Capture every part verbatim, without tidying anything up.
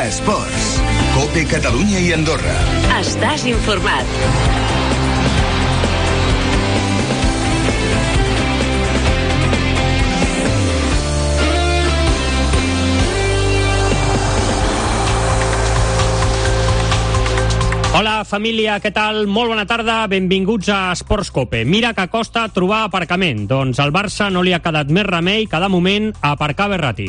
Esports. COPE Catalunya i Andorra. Estàs informat. Hola, família, què tal? Molt bona tarda, benvinguts a Esports COPE. Mira que costa trobar aparcament. Doncs al Barça no li ha quedat més remei que de moment aparcar Verratti.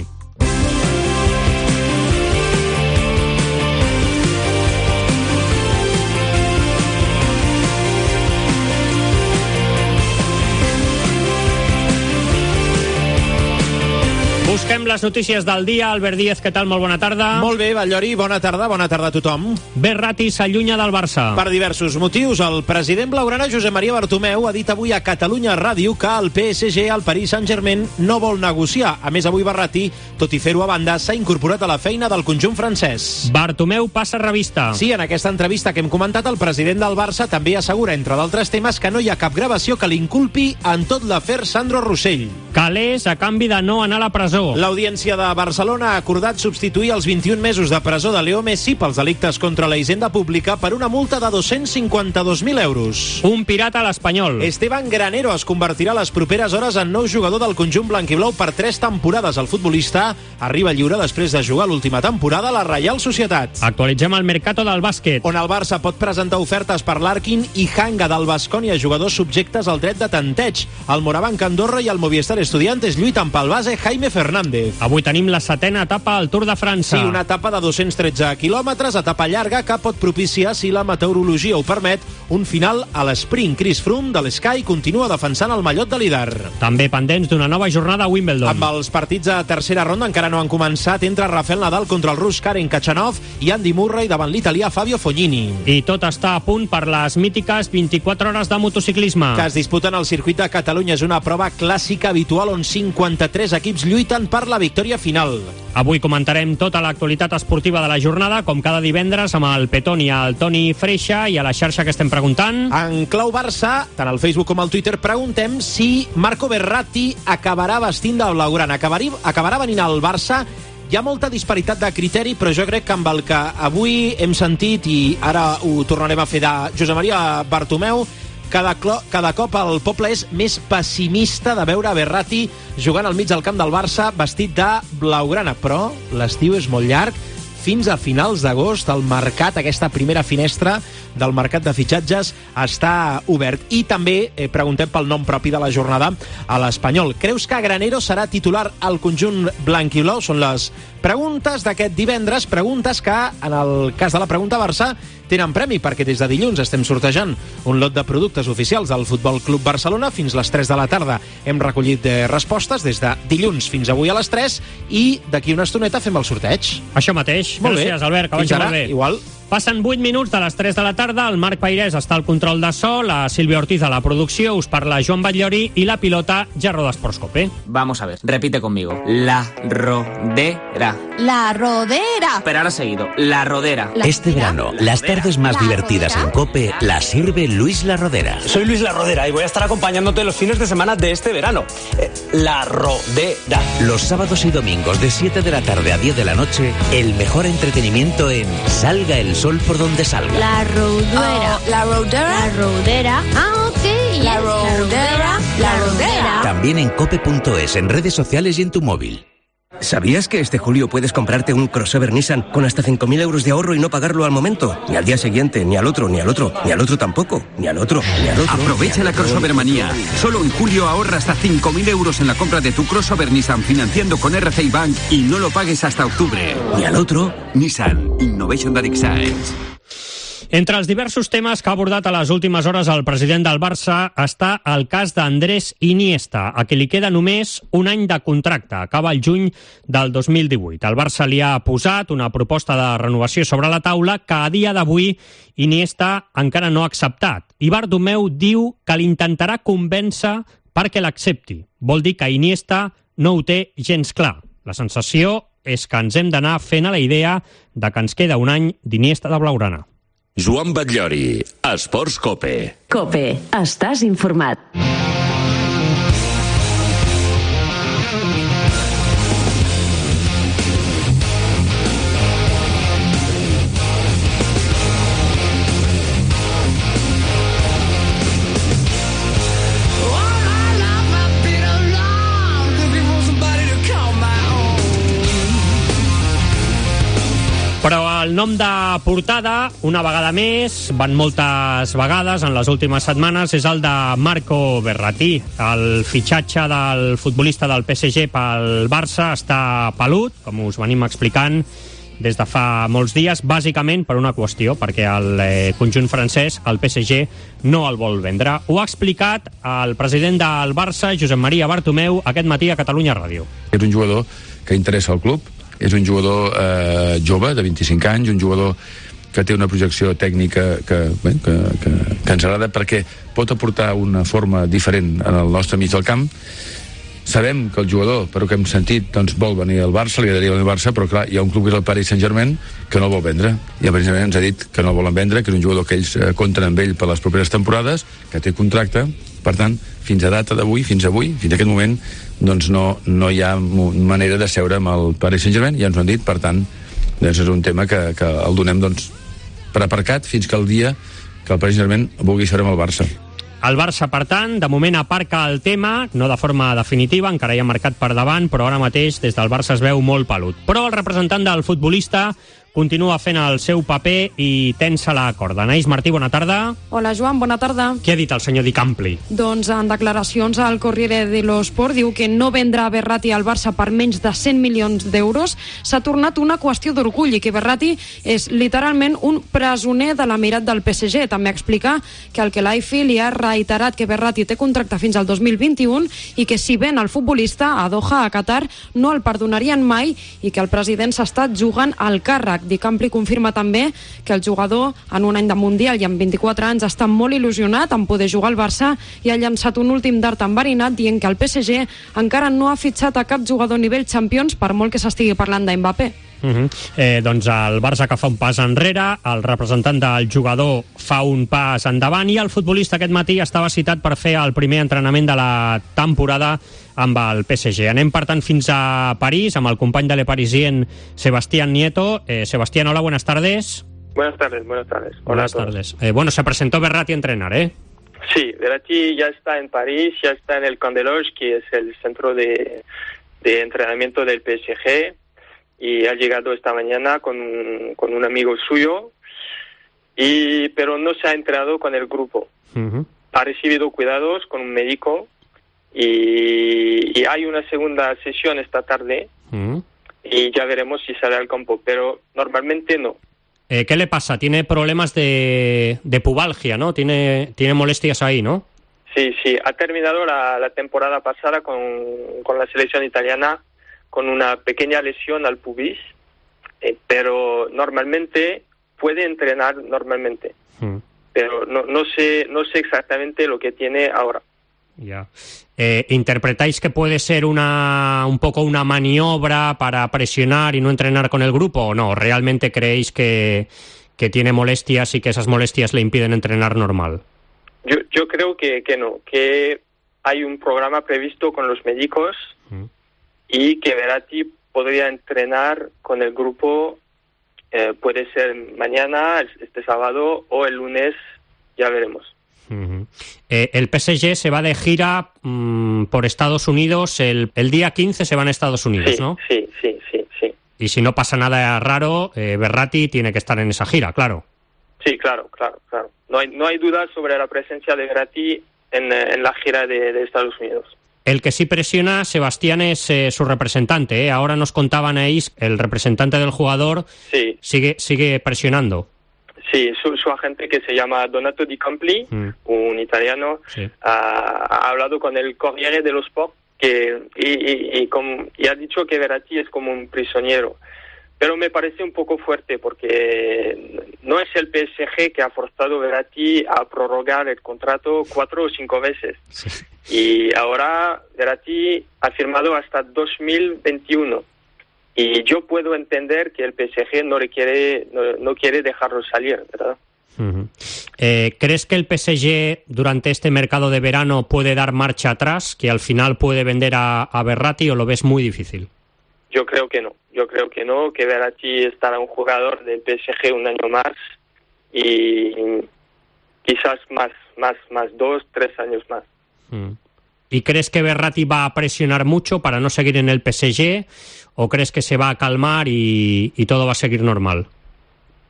Busquem les notícies del dia. Albert Díaz, què tal? Molt bona tarda. Molt bé, Batllori, bona tarda, bona tarda a tothom. Verratti s'allunya del Barça. Per diversos motius, el president blaugrana Josep Maria Bartomeu ha dit avui a Catalunya Ràdio que el P S G, el Paris Saint-Germain, no vol negociar. A més, avui Verratti, tot i fer-ho a banda, s'ha incorporat a la feina del conjunt francès. Bartomeu passa revista. Sí, en aquesta entrevista que hem comentat, el president del Barça també assegura, entre d'altres temes, que no hi ha cap gravació que l'inculpi en tot l'afer Sandro Rossell. Calés a canvi de no anar a la presó. L'Audiència de Barcelona ha acordat substituir els vint-i-un mesos de presó de Leo Messi pels delictes contra la hisenda pública per una multa de dos-cents cinquanta-dos mil euros. Un pirata a l'Espanyol. Esteban Granero es convertirà a les properes hores en nou jugador del conjunt blanquiblau per tres temporades. El futbolista arriba lliure després de jugar l'última temporada a la Reial Societat. Actualitzem el mercato del bàsquet, on el Barça pot presentar ofertes per l'Arkin i Hanga del Baskonia, jugadors subjectes al dret de tanteig. El Morabanc Andorra i el Movistar Estudiantes lluiten pel base Jaime Fernández. Avui tenim la setena etapa al Tour de França. Sí, una etapa de dos-cents tretze quilòmetres, etapa llarga que pot propiciar, si la meteorologia ho permet, un final a l'esprint. Chris Froome de l'Sky continua defensant el mallot de líder. També pendents d'una nova jornada a Wimbledon. Amb els partits de tercera ronda encara no han començat. Entra Rafael Nadal contra el rus Karen Khachanov i Andy Murray davant l'italià Fabio Fognini. I tot està a punt per les mítiques vint-i-quatre hores de motociclisme que es disputen al circuit de Catalunya. És una prova clàssica habitual on cinquanta-tres equips lluiten per la victòria final. Avui comentarem tota l'actualitat esportiva de la jornada, com cada divendres, amb el Petoni, el Toni Freixa, i a la xarxa que estem preguntant. En clau Barça, tant al Facebook com al Twitter, preguntem si Marco Verratti acabarà vestint de blaugrana. Acabarà, acabarà venint al Barça. Hi ha molta disparitat de criteri, però jo crec que amb el que avui hem sentit, i ara ho tornarem a fer de Josep Maria Bartomeu, Cada, cada cop el poble és més pessimista de veure Verratti jugant al mig del camp del Barça vestit de blaugrana. Però l'estiu és molt llarg. Fins a finals d'agost el mercat, aquesta primera finestra del mercat de fitxatges, està obert. I també eh, preguntem pel nom propi de la jornada a l'Espanyol. Creus que Granero serà titular al conjunt blanquiblau? Són les preguntes d'aquest divendres, preguntes que, en el cas de la pregunta Barça, tenen premi, perquè des de dilluns estem sortejant un lot de productes oficials del Futbol Club Barcelona. Fins les tres de la tarda hem recollit eh, respostes des de dilluns fins avui a les tres, i d'aquí una estoneta fem el sorteig. Això mateix. Molt Gràcies, bé. Albert, que vagi molt bé. Igual. Passen vuit minuts de les tres de la tarda, el Marc Pairès està al control de so, la Sílvia Ortiz a la producció, us parla Joan Batllori i la pilota ja roda Esports COPE. Vamos a ver, repite conmigo. La rodera. La rodera. Pero ahora seguido, la rodera. La este verano, las tardes más ¿La divertidas rodera? en COPE las sirve Luis La Rodera. Soy Luis La Rodera y voy a estar acompañándote los fines de semana de este verano. Eh, La Rodera. Los sábados y domingos de siete de la tarde a diez de la noche, el mejor entretenimiento en Salga el sol por donde salga. La rodera. Oh, la rodera. La rodera. Ah, ok. La rodera. La rodera. También en cope punto es, en redes sociales y en tu móvil. ¿Sabías que este julio puedes comprarte un crossover Nissan con hasta cinco mil euros de ahorro y no pagarlo al momento? Ni al día siguiente, ni al otro, ni al otro, ni al otro tampoco, ni al otro, ni al otro. Aprovecha la crossover manía. Solo en julio ahorra hasta cinco mil euros en la compra de tu crossover Nissan financiando con R C I Bank y no lo pagues hasta octubre. Ni al otro. Nissan Innovation that excites. Entre els diversos temes que ha abordat a les últimes hores el president del Barça està el cas d'Andrés Iniesta, a qui li queda només un any de contracte. Acaba el juny del dos mil divuit. El Barça li ha posat una proposta de renovació sobre la taula que a dia d'avui Iniesta encara no ha acceptat. I Bartomeu diu que l'intentarà convèncer perquè l'accepti. Vol dir que Iniesta no ho té gens clar. La sensació és que ens hem d'anar fent a la idea de que ens queda un any d'Iniesta de blaugrana. Joan Batllori, Esports COPE. COPE, estàs informat. Però el nom de portada, una vegada més, van moltes vegades en les últimes setmanes, és el de Marco Verratti. El fitxatge del futbolista del P S G pel Barça està pelut, com us venim explicant des de fa molts dies, bàsicament per una qüestió, perquè el eh, conjunt francès, el P S G, no el vol vendre. Ho ha explicat el president del Barça, Josep Maria Bartomeu, aquest matí a Catalunya Ràdio. És un jugador que interessa al club, és un jugador eh, jove, de vint-i-cinc anys, un jugador que té una projecció tècnica que, bé, que, que, que ens agrada perquè pot aportar una forma diferent en el nostre mig del camp. Sabem que el jugador, per que hem sentit, doncs vol venir al Barça, li agradaria venir al Barça, però clar, hi ha un club que és el Paris Saint-Germain que no el vol vendre, i el Paris Saint-Germain ens ha dit que no el volen vendre, que és un jugador que ells eh, compten amb ell per les properes temporades, que té contracte, per tant, fins a data d'avui, fins avui, fins a aquest moment, doncs no, no hi ha manera de seure amb el Paris Saint-Germain, ja ens ho han dit, per tant, doncs és un tema que, que el donem doncs, per aparcat fins que el dia que el Paris Saint-Germain vulgui seure amb el Barça. El Barça, per tant, de moment aparca el tema, no de forma definitiva, encara hi ha marcat per davant, però ara mateix des del Barça es veu molt pelut. Però el representant del futbolista continua fent el seu paper i tensa la corda. Anaïs Martí, bona tarda. Hola, Joan, bona tarda. Què ha dit el senyor Di Campli? Doncs en declaracions al Corriere dello Sport diu que no vendrà Verratti al Barça per menys de cent milions d'euros. S'ha tornat una qüestió d'orgull i que Verratti és literalment un presoner de l'emirat del P S G. També explica que el Khelaifi li ha reiterat que Verratti té contracte fins al dos mil vint-i-u i que si ven el futbolista a Doha, a Qatar, no el perdonarien mai i que el president s'ha estat jugant al càrrec. Di Campli confirma també que el jugador en un any de Mundial i amb vint-i-quatre anys està molt il·lusionat en poder jugar al Barça i ha llançat un últim dart enverinat dient que el P S G encara no ha fitxat a cap jugador a nivell Champions per molt que s'estigui parlant d'Mbappé. Uh -huh. eh, doncs el Barça que fa un pas enrere, el representant del jugador fa un pas endavant i el futbolista aquest matí estava citat per fer el primer entrenament de la temporada amb el P S G. Anem, per tant, fins a París amb el company de Le Parisien, Sebastián Nieto. Eh, Sebastián, hola, buenas tardes. Buenas tardes, buenas tardes. Hola buenas tardes. Eh, bueno, se presentó Verratti a entrenar, ¿eh? Sí, Verratti ya está en París, ya está en el Camp de Loge, que es el centro de, de entrenamiento del P S G, y ha llegado esta mañana con, con un amigo suyo, y pero no se ha entrenado con el grupo. Uh-huh. Ha recibido cuidados con un médico, y, y hay una segunda sesión esta tarde, uh-huh. y ya veremos si sale al campo, pero normalmente no. Eh, ¿Qué le pasa? Tiene problemas de, de pubalgia, ¿no? Tiene, tiene molestias ahí, ¿no? Sí, sí. Ha terminado la, la temporada pasada con, con la selección italiana con una pequeña lesión al pubis, eh, pero normalmente puede entrenar normalmente. Hmm. Pero no, no sé, no sé exactamente lo que tiene ahora. Ya. Eh, ¿Interpretáis que puede ser una un poco una maniobra para presionar y no entrenar con el grupo o no? ¿Realmente creéis que, que tiene molestias y que esas molestias le impiden entrenar normal? Yo, yo creo que, que no, que hay un programa previsto con los médicos mm. y que Verratti podría entrenar con el grupo, eh, puede ser mañana, este sábado o el lunes, ya veremos. Uh-huh. Eh, el P S G se va de gira mmm, por Estados Unidos, el, el día quince se van a Estados Unidos, sí, ¿no? Sí, sí, sí, sí. Y si no pasa nada raro, eh, Verratti tiene que estar en esa gira, claro. Sí, claro, claro, claro. No hay, no hay duda sobre la presencia de Verratti en, en la gira de, de Estados Unidos. El que sí presiona, Sebastián, es eh, su representante, ¿eh? Ahora nos contaban ahí, el representante del jugador sí. sigue, sigue presionando. Sí, su, su agente, que se llama Donato Di Campli, mm. un italiano, sí. ha, ha hablado con el Corriere dello Sport que, y, y, y, con, y ha dicho que Verratti es como un prisionero. Pero me parece un poco fuerte porque no es el P S G que ha forzado a Verratti a prorrogar el contrato cuatro o cinco veces. Sí. Y ahora Verratti ha firmado hasta dos mil veintiuno. Y yo puedo entender que el P S G no le quiere, no, no quiere dejarlo salir, ¿verdad? Uh-huh. Eh, ¿Crees que el P S G durante este mercado de verano puede dar marcha atrás, que al final puede vender a, a Verratti, o lo ves muy difícil? Yo creo que no, yo creo que no, que Verratti estará un jugador del P S G un año más y quizás más, más, más dos, tres años más. Uh-huh. ¿Y crees que Verratti va a presionar mucho para no seguir en el P S G? ¿O crees que se va a calmar y, y todo va a seguir normal?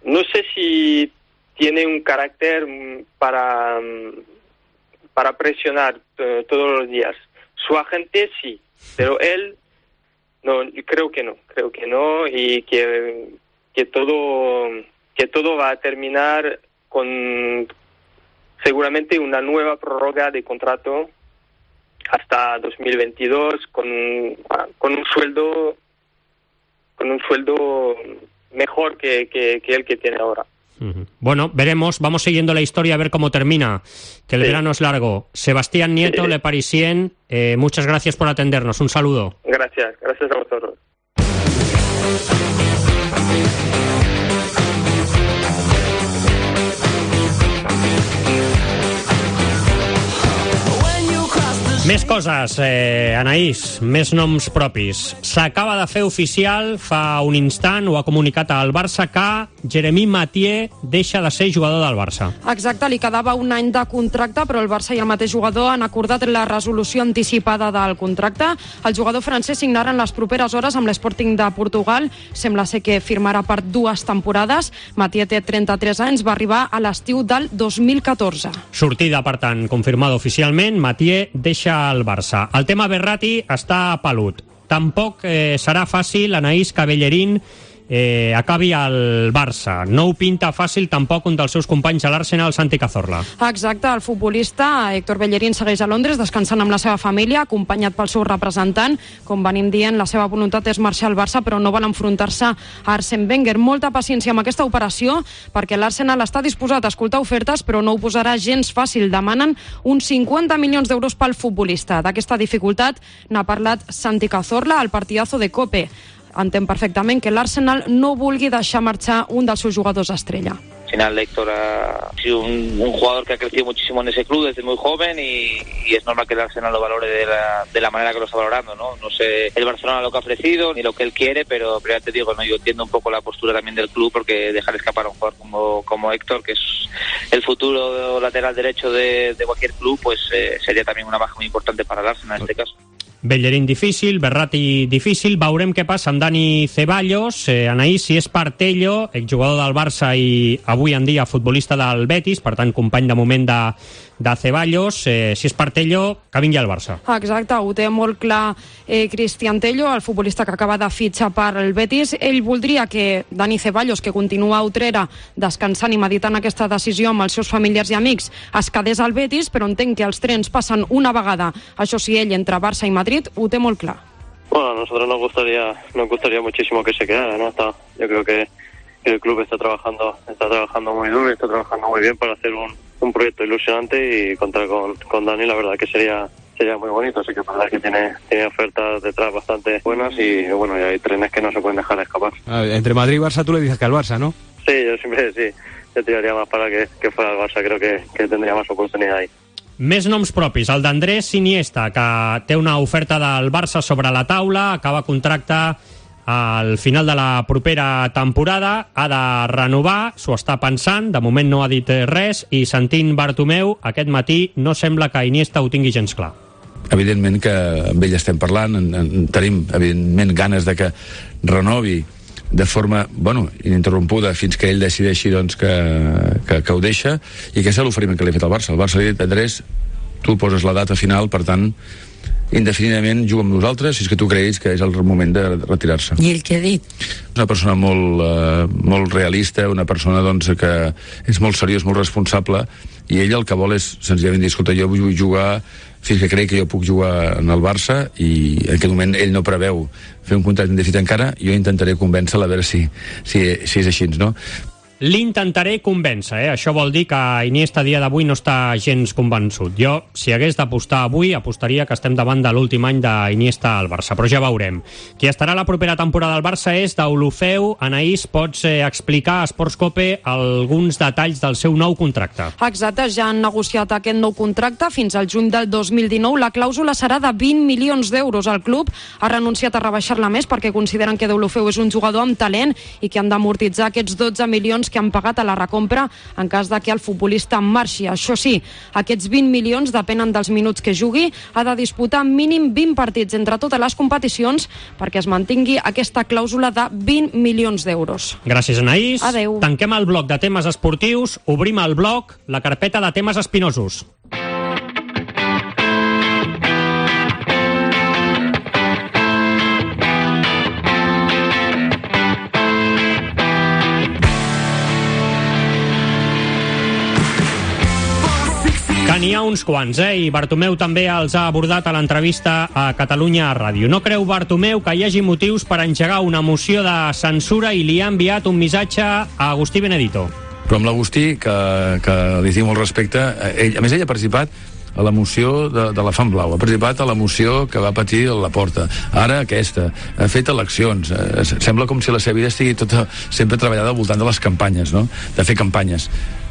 no sé si tiene un carácter para, para presionar uh, todos los días. Su agente sí, pero él no, creo que no, creo que no y que, que todo que todo va a terminar con seguramente una nueva prórroga de contrato hasta dos mil veintidós con con un sueldo con un sueldo mejor que, que, que el que tiene ahora. Uh-huh. Bueno, veremos, vamos siguiendo la historia a ver cómo termina, que el sí. verano es largo. Sebastián Nieto, sí. Le Parisien, eh, muchas gracias por atendernos, un saludo. Gracias, gracias a vosotros. Més coses, eh, Anaïs, més noms propis. S'acaba de fer oficial fa un instant, ho ha comunicat al Barça, que Jérémy Mathieu deixa de ser jugador del Barça. Exacte, li quedava un any de contracte, però el Barça i el mateix jugador han acordat la resolució anticipada del contracte. El jugador francès signarà en les properes hores amb l'Sporting de Portugal. Sembla ser que firmarà per dues temporades. Mathieu té trenta-tres anys, va arribar a l'estiu del dos mil catorze. Sortida, per tant, confirmada oficialment. Mathieu deixa al Barça. El tema Verratti està pelut. Tampoc eh, serà fàcil, Anaïs, que Bellerín eh, acabi al Barça. No ho pinta fàcil tampoc un dels seus companys a l'Arsenal, Santi Cazorla. Exacte, el futbolista Héctor Bellerín segueix a Londres descansant amb la seva família, acompanyat pel seu representant. Com venim dient, la seva voluntat és marxar al Barça, però no vol enfrontar-se a Arsène Wenger. Molta paciència amb aquesta operació, perquè l'Arsenal està disposat a escoltar ofertes, però no ho posarà gens fàcil. Demanen uns cinquanta milions d'euros pel futbolista. D'aquesta dificultat n'ha parlat Santi Cazorla al partidazo de COPE. Entén perfectament que l'Arsenal no vulgui deixar marxar un dels seus jugadors estrella. Al final Héctor ha sido un, un jugador que ha crecido muchísimo en ese club desde muy joven y, y es normal que el Arsenal lo valore de la, de la manera que lo está valorando, ¿no? No sé el Barcelona lo que ha ofrecido ni lo que él quiere, pero, pero ya te digo, ¿no? Yo entiendo un poco la postura también del club, porque dejar escapar a un jugador como, como Héctor, que es el futuro lateral derecho de, de cualquier club, pues eh, sería también una baja muy importante para el Arsenal en este caso. Bellerín difícil, Verratti difícil. Veurem què passa amb Dani Ceballos. Eh, Anaïs, si és Partello, exjugador del Barça i avui en dia futbolista del Betis, per tant company de moment de, de Ceballos, eh, si és Partello, que vingui al Barça. Exacte, ho té molt clar eh, Cristian Tello, el futbolista que acaba de fitxar per el Betis. Ell voldria que Dani Ceballos, que continua a Utrera descansant i meditant aquesta decisió amb els seus familiars i amics, es quedés al Betis, però entenc que els trens passen una vegada, això sí, ell entre Barça i Madrid, ho té molt clar. Bueno, a nosotros nos gustaría, nos gustaría muchísimo que se quedara, ¿no? Está, yo creo que, que el club está trabajando, está trabajando muy duro, está trabajando muy bien para hacer un, un proyecto ilusionante y contar con, con Dani, la verdad que sería sería muy bonito, así que la verdad que tiene, tiene ofertas detrás bastante buenas y bueno, y hay trenes que no se pueden dejar escapar. Ah, entre Madrid y Barça tú le dices que al Barça, ¿no? Sí, yo siempre sí, yo tiraría más para que, que fuera al Barça, creo que, que tendría más oportunidad ahí. Més noms propis, el d'Andrés Iniesta, que té una oferta del Barça sobre la taula, acaba contracte al final de la propera temporada, ha de renovar, s'ho està pensant, de moment no ha dit res, i sentint Bartomeu, aquest matí no sembla que Iniesta ho tingui gens clar. Evidentment que amb ell estem parlant, en, en, tenim evidentment ganes de que renovi de forma, bueno, ininterrompuda fins que ell decideixi doncs, que, que, que ho deixa, i aquest és l'oferiment que li ha fet al Barça. El Barça li ha dit, Andrés, tu poses la data final, per tant, indefinidament juga amb nosaltres, si és que tu creguis que és el moment de retirar-se. I el que ha dit? Una persona molt, uh, molt realista, una persona doncs, que és molt seriós, molt responsable, i ell el que vol és senzillament dir, escolta, jo vull jugar fins que crec que jo puc jugar en el Barça, i en aquest moment ell no preveu fer un contracte indefinit encara. Jo intentaré convèncer-la a veure si, si, si és així, no? L'intentaré convèncer, eh? Això vol dir que Iniesta a dia d'avui no està gens convençut. Jo, si hagués d'apostar avui, apostaria que estem davant de l'últim any d'Iniesta al Barça, però ja veurem. Qui estarà la propera temporada al Barça és Deulofeu. Anaïs, pots eh, explicar a Sports Cope alguns detalls del seu nou contracte? Exacte, ja han negociat aquest nou contracte fins al juny del dos mil dinou. La clàusula serà de vint milions d'euros. El club ha renunciat a rebaixar-la més perquè consideren que Deulofeu és un jugador amb talent i que han d'amortitzar aquests dotze milions que han pagat a la recompra en cas de que el futbolista marxi. Això sí, aquests vint milions depenen dels minuts que jugui. Ha de disputar mínim vint partits entre totes les competicions perquè es mantingui aquesta clàusula de vint milions d'euros. Gràcies, Anaïs. Adeu. Tanquem el bloc de temes esportius, obrim el bloc, la carpeta de temes espinosos. Que n'hi ha uns quants, eh? I Bartomeu també els ha abordat a l'entrevista a Catalunya Ràdio. No creu Bartomeu que hi hagi motius per engegar una moció de censura i li ha enviat un missatge a Agustí Benedito. Però amb l'Agustí, que, que li tinc molt respecte, ell, a més ell ha participat a la moció de, de la Fam Blau, ha participat a la moció que va patir a la Porta, ara aquesta, ha fet eleccions, eh, sembla com si la seva vida estigui tota sempre treballada al voltant de les campanyes, no? De fer campanyes.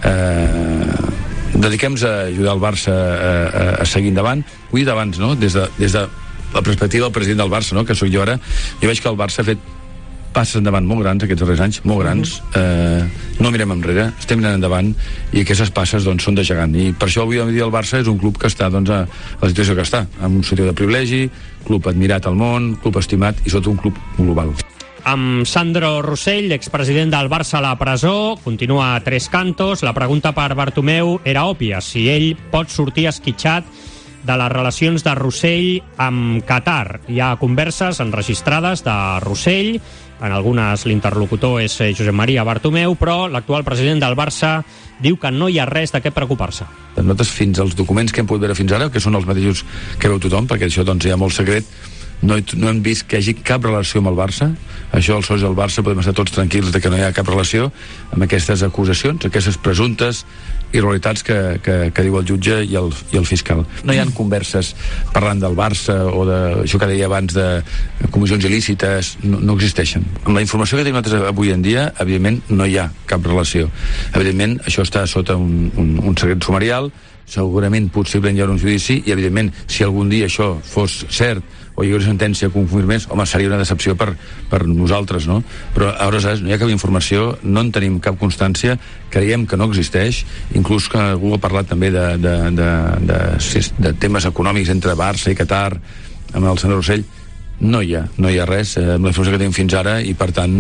Eh, dediquem-nos a ajudar el Barça a, a, a seguir endavant. Ho he dit abans, no? Des de, des de la perspectiva del president del Barça, no? Que sóc jo ara, jo veig que el Barça ha fet passes endavant molt grans aquests darrers anys, molt grans, eh, no mirem enrere, estem anant endavant i aquestes passes doncs són de gegant, i per això avui a dia el Barça és un club que està doncs a la situació que està, amb un situació de privilegi, club admirat al món, club estimat i sota un club global. Amb Sandro Rossell, expresident del Barça a la presó, continua a tres cantos. La pregunta per Bartomeu era òbvia, si ell pot sortir esquitxat de les relacions de Rossell amb Qatar. Hi ha converses enregistrades de Rossell, en algunes l'interlocutor és Josep Maria Bartomeu, però l'actual president del Barça diu que no hi ha res de què preocupar-se. Nosaltres, fins als documents que hem pogut veure fins ara, que són els mateixos que veu tothom, perquè això doncs hi ha molt secret, no, no hem vist que hi hagi cap relació amb el Barça. Això, els socis del Barça, podem estar tots tranquils de que no hi ha cap relació amb aquestes acusacions, aquestes presumptes irregularitats que, que, que diu el jutge i el, i el fiscal. No hi ha converses parlant del Barça o de això que deia abans de comissions il·lícites, no, no existeixen. Amb la informació que tenim nosaltres avui en dia, evidentment no hi ha cap relació. Evidentment això està sota un, un, un secret sumarial, segurament possiblement hi haurà un judici i evidentment si algun dia això fos cert o hi hagués una sentència que ho confirmés, home, seria una decepció per, per nosaltres, no? Però a hores no hi ha cap informació, no en tenim cap constància, creiem que no existeix, inclús que algú ha parlat també de, de, de, de, de, de temes econòmics entre Barça i Qatar amb el senyor Rossell. No hi ha, no hi ha res eh, amb la informació que tenim fins ara i per tant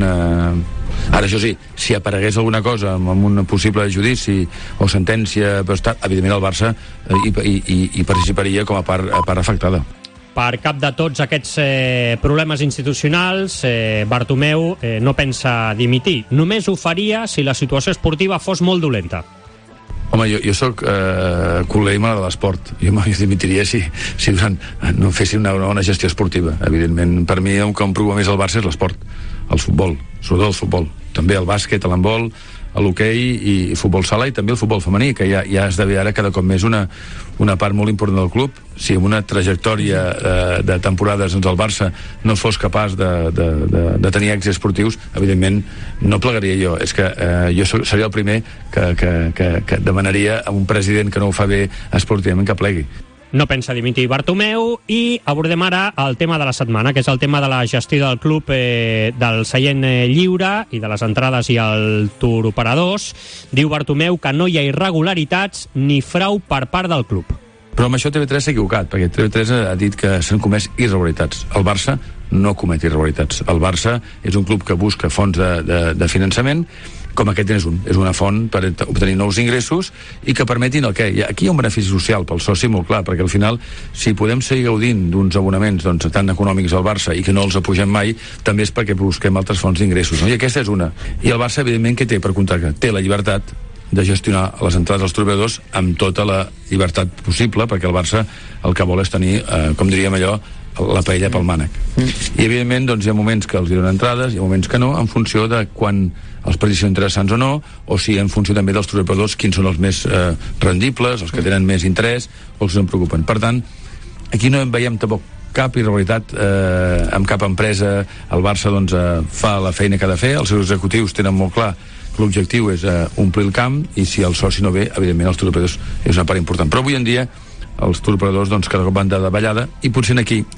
eh, ara això sí, si aparegués alguna cosa amb, amb un possible judici o sentència, evidentment el Barça eh, i, i, i participaria com a part, a part afectada. Per cap de tots aquests eh, problemes institucionals, eh, Bartomeu eh, no pensa dimitir. Només ho faria si la situació esportiva fos molt dolenta. Home, jo, jo soc eh, col·leima de l'esport. Jo me dimitiria si, si durant, no fessin una, una gestió esportiva. Evidentment, per mi el que em preocupa més el Barça és l'esport, el futbol, sobretot el futbol. També el bàsquet, l'handbol, l'hoquei i futbol sala i també el futbol femení, que ja, ja esdevé ara cada cop més una, una part molt important del club. Si amb una trajectòria eh, de temporades doncs el Barça no fos capaç de, de, de, de tenir èxits esportius, evidentment no plegaria jo. És que eh, jo seria el primer que, que, que, que demanaria a un president que no ho fa bé esportivament que plegui. No pensa dimitir Bartomeu i abordem ara el tema de la setmana, que és el tema de la gestió del club eh, del seient eh, lliure i de les entrades i el tour operadors. Diu Bartomeu que no hi ha irregularitats ni frau per part del club. Però amb això T V tres s'ha equivocat, perquè T V tres ha dit que s'han comès irregularitats. El Barça no comet irregularitats. El Barça és un club que busca fonts de, de, de finançament, com aquest és un, és una font per obtenir nous ingressos i que permetin el què? Aquí hi ha un benefici social pel soci molt clar, perquè al final, si podem seguir gaudint d'uns abonaments doncs, tan econòmics al Barça i que no els apugem mai, també és perquè busquem altres fonts d'ingressos, no? I aquesta és una. I el Barça, evidentment, què té per contracte? Té la llibertat de gestionar les entrades dels treballadors amb tota la llibertat possible, perquè el Barça el que vol és tenir, eh, com diríem allò, la paella pel mànec. Mm. I evidentment doncs, hi ha moments que els donen entrades, hi ha moments que no, en funció de quan els partits són interessants o no, o si en funció també dels treballadors quins són els més eh, rendibles, els que tenen més interès o els que em preocupen. Per tant, aquí no en veiem tampoc cap irregularitat eh, amb cap empresa. El Barça doncs, eh, fa la feina que ha de fer, els seus executius tenen molt clar que l'objectiu és eh, omplir el camp i si el soci no ve, evidentment els treballadors és una part important. Però avui en dia els turoperadors doncs, cada cop van de davallada i potser aquí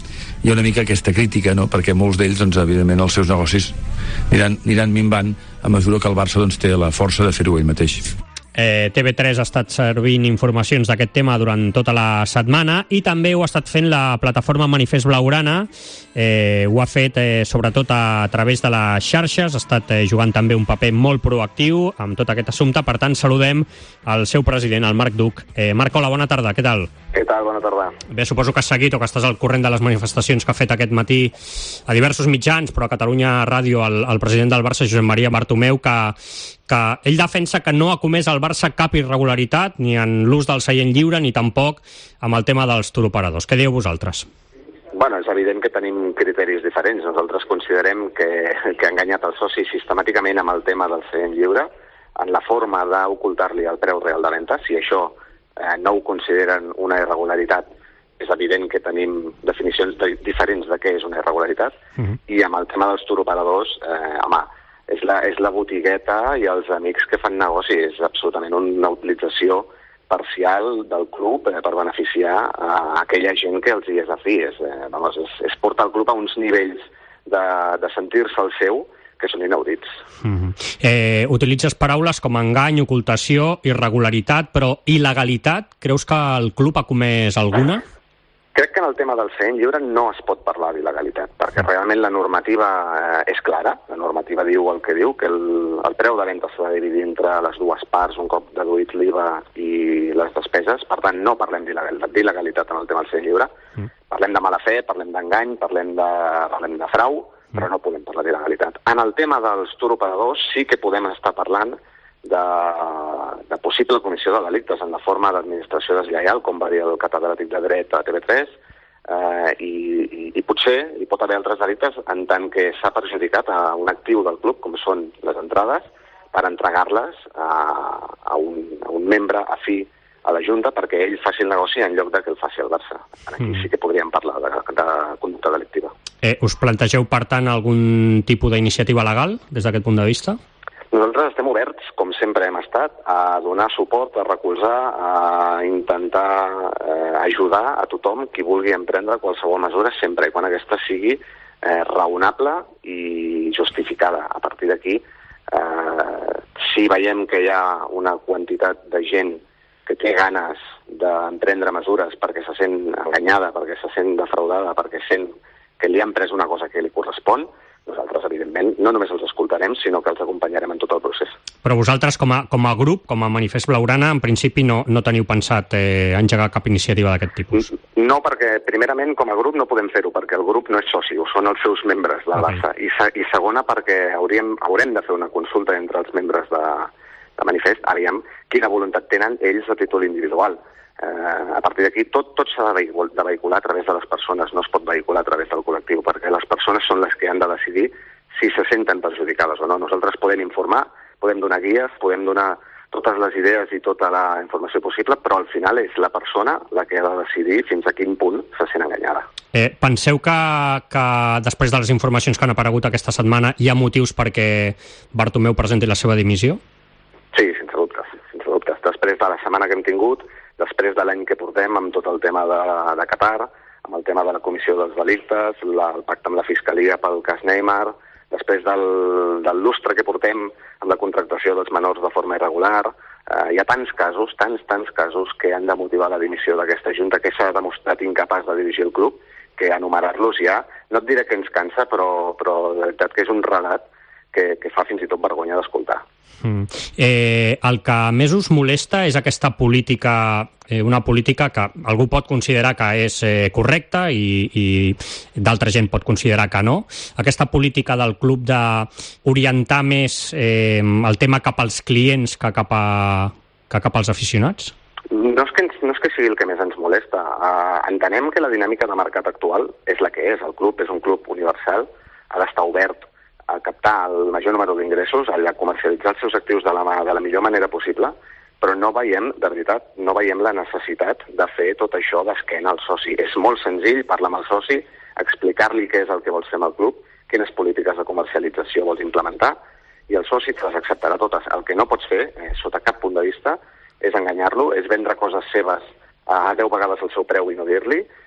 hi ha una mica aquesta crítica, no? Perquè molts d'ells, doncs, evidentment, els seus negocis aniran, aniran minvant a mesura que el Barça doncs, té la força de fer-ho ell mateix. Eh, T V tres ha estat servint informacions d'aquest tema durant tota la setmana i també ho ha estat fent la plataforma Manifest Blaugrana. Eh, ho ha fet eh, sobretot a, a través de les xarxes, ha estat eh, jugant també un paper molt proactiu amb tot aquest assumpte. Per tant, saludem el seu president, el Marc Duch. Eh, Marc, hola, bona tarda, què tal? Què tal? Bona tarda. Bé, suposo que has seguit o que estàs al corrent de les manifestacions que ha fet aquest matí a diversos mitjans, però a Catalunya Ràdio, el, el president del Barça, Josep Maria Bartomeu, que, que ell defensa que no ha comès el Barça cap irregularitat, ni en l'ús del seient lliure, ni tampoc amb el tema dels turoperadors. Què dieu vosaltres? Bueno, és evident que tenim criteris diferents. Nosaltres considerem que, que ha enganyat el soci sistemàticament amb el tema del seient lliure, en la forma d'ocultar-li el preu real de venda. Si això eh, no ho consideren una irregularitat, és evident que tenim definicions de, diferents de què és una irregularitat. Uh-huh. I amb el tema dels turoperadors, eh, home, és la, és la botigueta i els amics que fan negoci. És absolutament una utilització parcial del club eh, per beneficiar a aquella gent que els hi és afí. És, eh, vamos, és, és portar el club a uns nivells de, de sentir-se el seu que són inaudits. Mm-hmm. eh, utilitzes paraules com engany, ocultació, irregularitat, però il·legalitat, creus que el club ha comès alguna? Crec que en el tema del seient lliure no es pot parlar d'il·legalitat, perquè realment la normativa eh, és clara, la normativa diu el que diu, que el, el preu de venda s'ha de dividir entre les dues parts un cop deduït l'I V A i les despeses. Per tant, no parlem d'il·legalitat en el tema del seient lliure. Mm. Parlem de mala fe, parlem d'engany, parlem de, parlem de frau, mm. però no podem parlar d'il·legalitat. En el tema dels turoperadors sí que podem estar parlant de, de possible comissió de delictes en la forma d'administració deslleial, com va dir el catedràtic de dret a T V tres, eh, i, i, i potser hi pot haver altres delictes en tant que s'ha perjudicat a un actiu del club, com són les entrades, per entregar-les a, a, un, a un membre afí a la Junta perquè ell faci el negoci en lloc de que el faci el Barça. Aquí mm. sí que podríem parlar de, de conducta delictiva. Eh, us plantegeu, per tant, algun tipus d'iniciativa legal des d'aquest punt de vista? Nosaltres estem oberts, com sempre hem estat, a donar suport, a recolzar, a intentar eh, ajudar a tothom qui vulgui emprendre qualsevol mesura, sempre i quan aquesta sigui eh, raonable i justificada. A partir d'aquí, eh, si veiem que hi ha una quantitat de gent que té ganes d'emprendre mesures perquè se sent enganyada, perquè se sent defraudada, perquè sent que li han pres una cosa que li correspon, nosaltres, evidentment, no només els escoltarem, sinó que els acompanyarem en tot el procés. Però vosaltres, com a, com a grup, com a Manifest Blaugrana, en principi no, no teniu pensat eh, engegar cap iniciativa d'aquest tipus? No, perquè, primerament, com a grup no podem fer-ho, perquè el grup no és soci, ho són els seus membres, la okay. Barça. I, I segona, perquè hauríem, haurem de fer una consulta entre els membres de, de Manifest, aviam quina voluntat tenen ells a títol individual. Eh, a partir d'aquí tot, tot s'ha de, vehicul, de vehicular a través de les persones, no es pot vehicular a través del col·lectiu, perquè les persones són les que han de decidir si se senten perjudicades o no. Nosaltres podem informar, podem donar guies, podem donar totes les idees i tota la informació possible, però al final és la persona la que ha de decidir fins a quin punt se sent enganyada. Eh, penseu que, que després de les informacions que han aparegut aquesta setmana hi ha motius perquè Bartomeu presenti la seva dimissió? Sí, sense dubtes, sense dubtes. Després de la setmana que hem tingut, després de l'any que portem amb tot el tema de, de Qatar, amb el tema de la comissió dels delictes, la, el pacte amb la Fiscalia pel cas Neymar, després del, del lustre que portem amb la contractació dels menors de forma irregular, eh, hi ha tants casos, tants, tants casos que han de motivar la dimissió d'aquesta Junta que s'ha demostrat incapaç de dirigir el club, que enumerar-los ja, no et diré que ens cansa, però, però de veritat que és un relat que, que fa fins i tot vergonya d'escoltar. Mm. Eh, el que més us molesta és aquesta política, eh, una política que algú pot considerar que és eh, correcta i, i d'altra gent pot considerar que no. Aquesta política del club d'orientar més eh, el tema cap als clients que cap, a, que cap als aficionats? No és, que, no és que sigui el que més ens molesta. Uh, entenem que la dinàmica de mercat actual és la que és. El club és un club universal, ha d'estar obert a captar el major número d'ingressos, a comercialitzar els seus actius de la, de la millor manera possible, però no veiem, de veritat, no veiem la necessitat de fer tot això d'esquena al soci. És molt senzill parlar amb el soci, explicar-li què és el que vols fer amb el club, quines polítiques de comercialització vols implementar, i el soci te les acceptarà totes. El que no pots fer, eh, sota cap punt de vista, és enganyar-lo, és vendre coses seves a deu vegades el seu preu i no dir-li,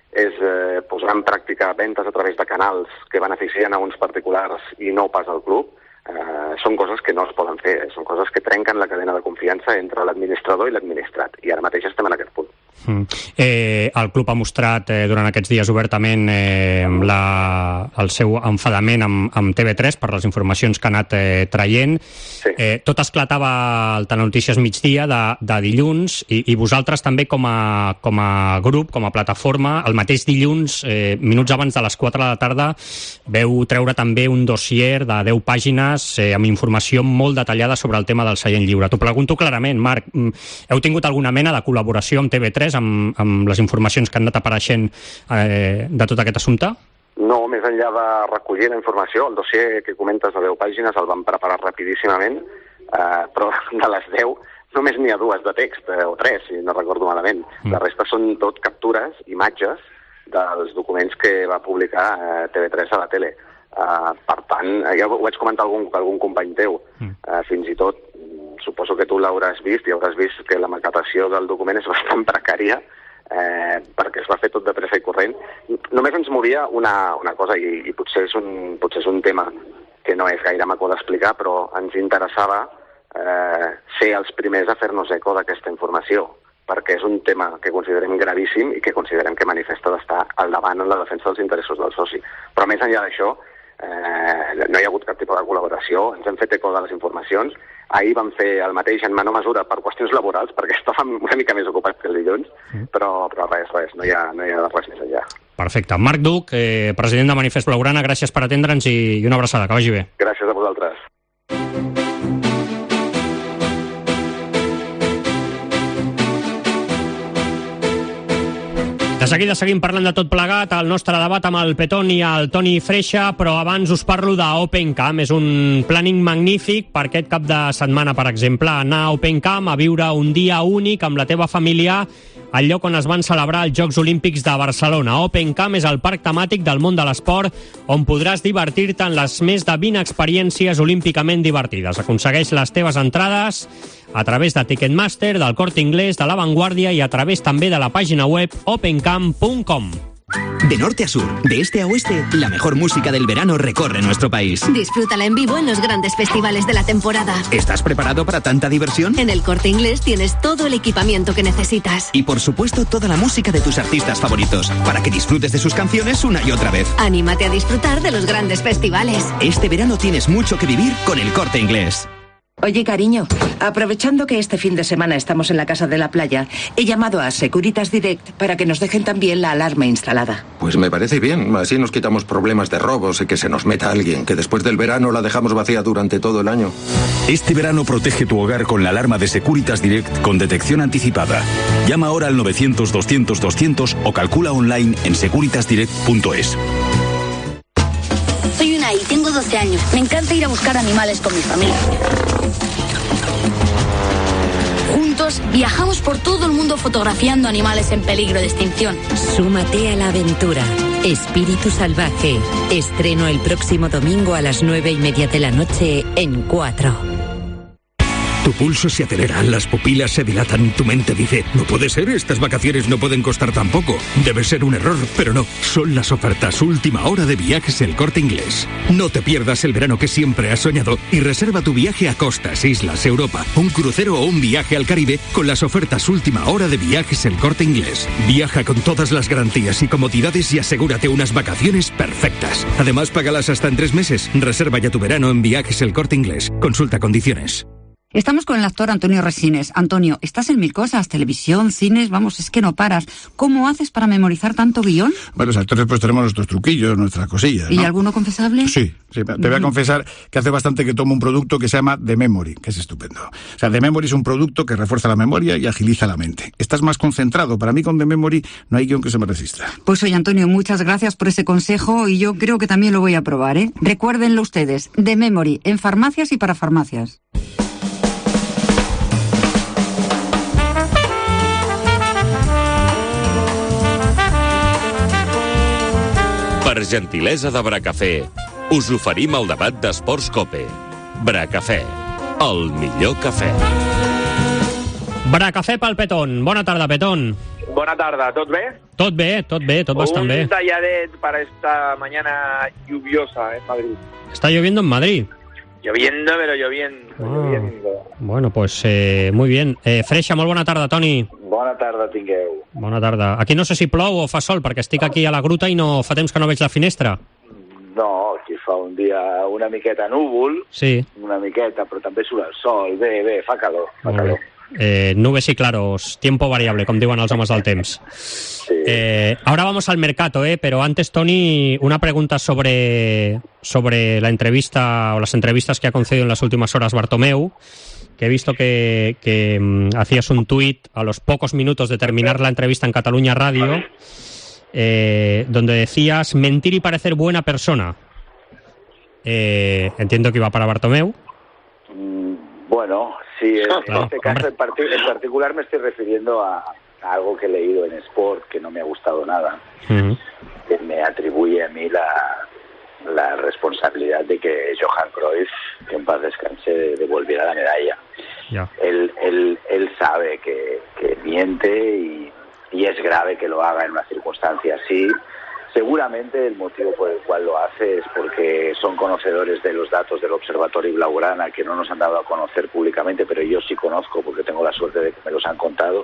és eh, posar en pràctica ventes a través de canals que beneficien a uns particulars i no pas al club, eh, són coses que no es poden fer, són coses que trenquen la cadena de confiança entre l'administrador i l'administrat, i ara mateix estem en aquest punt. Mm. Eh, el club ha mostrat eh, durant aquests dies obertament eh, la, el seu enfadament amb, amb T V tres per les informacions que ha anat eh, traient. Sí. Eh, tot esclatava al Telenotícies migdia de, de dilluns i, i vosaltres també com a, com a grup, com a plataforma, el mateix dilluns, eh, minuts abans de les quatre de la tarda, veu treure també un dossier de deu pàgines eh, amb informació molt detallada sobre el tema del seient lliure. T'ho pregunto clarament, Marc, heu tingut alguna mena de col·laboració amb T V tres amb, amb les informacions que han anat apareixent eh, de tot aquest assumpte? No, més enllà de recollir la informació, el dossier que comentes de deu pàgines el vam preparar rapidíssimament, eh, però de les deu només n'hi ha dues de text, eh, o tres, si no recordo malament. Mm. La resta són tot captures, imatges, dels documents que va publicar eh, T V tres a la tele. Eh, per tant, ja ho vaig comentar a algun, algun company teu, mm. eh, fins i tot, suposo que tu l'hauràs vist i hauràs vist que la maquetació del document és bastant precària, eh, perquè es va fer tot de pressa i corrent. Només ens movia una, una cosa, i, i potser, és un, potser és un tema que no és gaire maco d'explicar, però ens interessava eh, ser els primers a fer-nos eco d'aquesta informació, perquè és un tema que considerem gravíssim i que considerem que manifesta d'estar al davant en la defensa dels interessos del soci. Però més enllà d'això, eh, no hi ha hagut cap tipus de col·laboració, ens hem fet eco de les informacions. Ahir vam fer el mateix en menor mesura per qüestions laborals, perquè estàvem una mica més ocupats que el dilluns, però, però res, res, no hi ha, no hi ha res més enllà. Perfecte. Marc Duch, eh, president de Manifest Blaugrana, gràcies per atendre'ns i, i una abraçada, que vagi bé. Gràcies a vosaltres. De seguida seguim parlant de tot plegat, el nostre debat amb el Petón i el Toni Freixa, però abans us parlo d'Opencamp. És un planning magnífic per aquest cap de setmana, per exemple, anar a Opencamp a viure un dia únic amb la teva família al lloc on es van celebrar els Jocs Olímpics de Barcelona. Opencamp és el parc temàtic del món de l'esport on podràs divertir-te en les més de vint experiències olímpicament divertides. Aconsegueix les teves entrades a través de Ticketmaster, del Corte Inglés, de La Vanguardia i a través també de la pàgina web opencamp punt com. De norte a sur, de este a oeste, la mejor música del verano recorre nuestro país. Disfrútala en vivo en los grandes festivales de la temporada. ¿Estás preparado para tanta diversión? En el Corte Inglés tienes todo el equipamiento que necesitas. Y por supuesto toda la música de tus artistas favoritos, para que disfrutes de sus canciones una y otra vez. Anímate a disfrutar de los grandes festivales. Este verano tienes mucho que vivir con el Corte Inglés. Oye, cariño, aprovechando que este fin de semana estamos en la casa de la playa, he llamado a Securitas Direct para que nos dejen también la alarma instalada. Pues me parece bien, así nos quitamos problemas de robos y que se nos meta alguien, que después del verano la dejamos vacía durante todo el año. Este verano protege tu hogar con la alarma de Securitas Direct con detección anticipada. Llama ahora al novecientos doscientos doscientos o calcula online en securitas direct punto es. Soy Unai, tengo doce años. Me encanta ir a buscar animales con mi familia. Juntos viajamos por todo el mundo fotografiando animales en peligro de extinción. Súmate a la aventura. Espíritu Salvaje. Estreno el próximo domingo a las nueve y media de la noche en Cuatro. Tu pulso se acelera, las pupilas se dilatan, tu mente dice, no puede ser, estas vacaciones no pueden costar tan poco. Debe ser un error, pero no, son las ofertas última hora de Viajes El Corte Inglés. No te pierdas el verano que siempre has soñado y reserva tu viaje a costas, islas, Europa, un crucero o un viaje al Caribe con las ofertas última hora de Viajes El Corte Inglés. Viaja con todas las garantías y comodidades y asegúrate unas vacaciones perfectas. Además, págalas hasta en tres meses. Reserva ya tu verano en Viajes El Corte Inglés. Consulta condiciones. Estamos con el actor Antonio Resines. Antonio, estás en mil cosas, televisión, cines, vamos, es que no paras. ¿Cómo haces para memorizar tanto guión? Bueno, los actores pues tenemos nuestros truquillos, nuestras cosillas, ¿no? ¿Y alguno confesable? Sí, sí, te voy a confesar que hace bastante que tomo un producto que se llama The Memory, que es estupendo. O sea, The Memory es un producto que refuerza la memoria y agiliza la mente. Estás más concentrado. Para mí con The Memory no hay guión que se me resista. Pues oye, Antonio, muchas gracias por ese consejo y yo creo que también lo voy a probar, ¿eh? Recuérdenlo ustedes, The Memory, en farmacias y para farmacias. Per gentilesa de Bracafé, us oferim el debat d'Esports Cope. Bracafé, el millor cafè. Bracafé pel Petón. Bona tarda, Petón. Bona tarda, tot bé? Tot bé, tot bé, tot bastant bé. Un talladet para esta mañana lluviosa en Madrid. ¿Está lloviendo en Madrid? Lloviendo, pero lloviendo, Ah. lloviendo. Bueno, pues eh, muy bien. Eh, Freixa, molt bona tarda, Toni. Bona tarda tingueu. Bona tarda. Aquí no sé si plou o fa sol, perquè estic aquí a la gruta i no fa temps que no veig la finestra. No, aquí fa un dia una miqueta núvol, Sí. una miqueta, però també surt el sol. Bé, bé, fa calor, fa Molt bé. calor. Eh, nubes y claros, tiempo variable, como digan los homes del temps. Eh, ahora vamos al mercado, ¿eh? Pero antes, Toni, una pregunta sobre, sobre la entrevista o las entrevistas que ha concedido en las últimas horas Bartomeu, que he visto que, que mm, hacías un tuit a los pocos minutos de terminar la entrevista en Cataluña Radio, eh, donde decías mentir y parecer buena persona. Eh, entiendo que iba para Bartomeu. Mm, bueno, sí, en Claro, este caso en, parti- en particular me estoy refiriendo a, a algo que he leído en Sport que no me ha gustado nada, que me atribuye a mí la, la responsabilidad de que Johan Cruyff, que en paz descanse, devolviera la medalla. Ya. Él, él, él sabe que, que miente y, y es grave que lo haga en una circunstancia así. Seguramente el motivo por el cual lo hace es porque son conocedores de los datos del Observatorio Blaugrana que no nos han dado a conocer públicamente, pero yo sí conozco porque tengo la suerte de que me los han contado,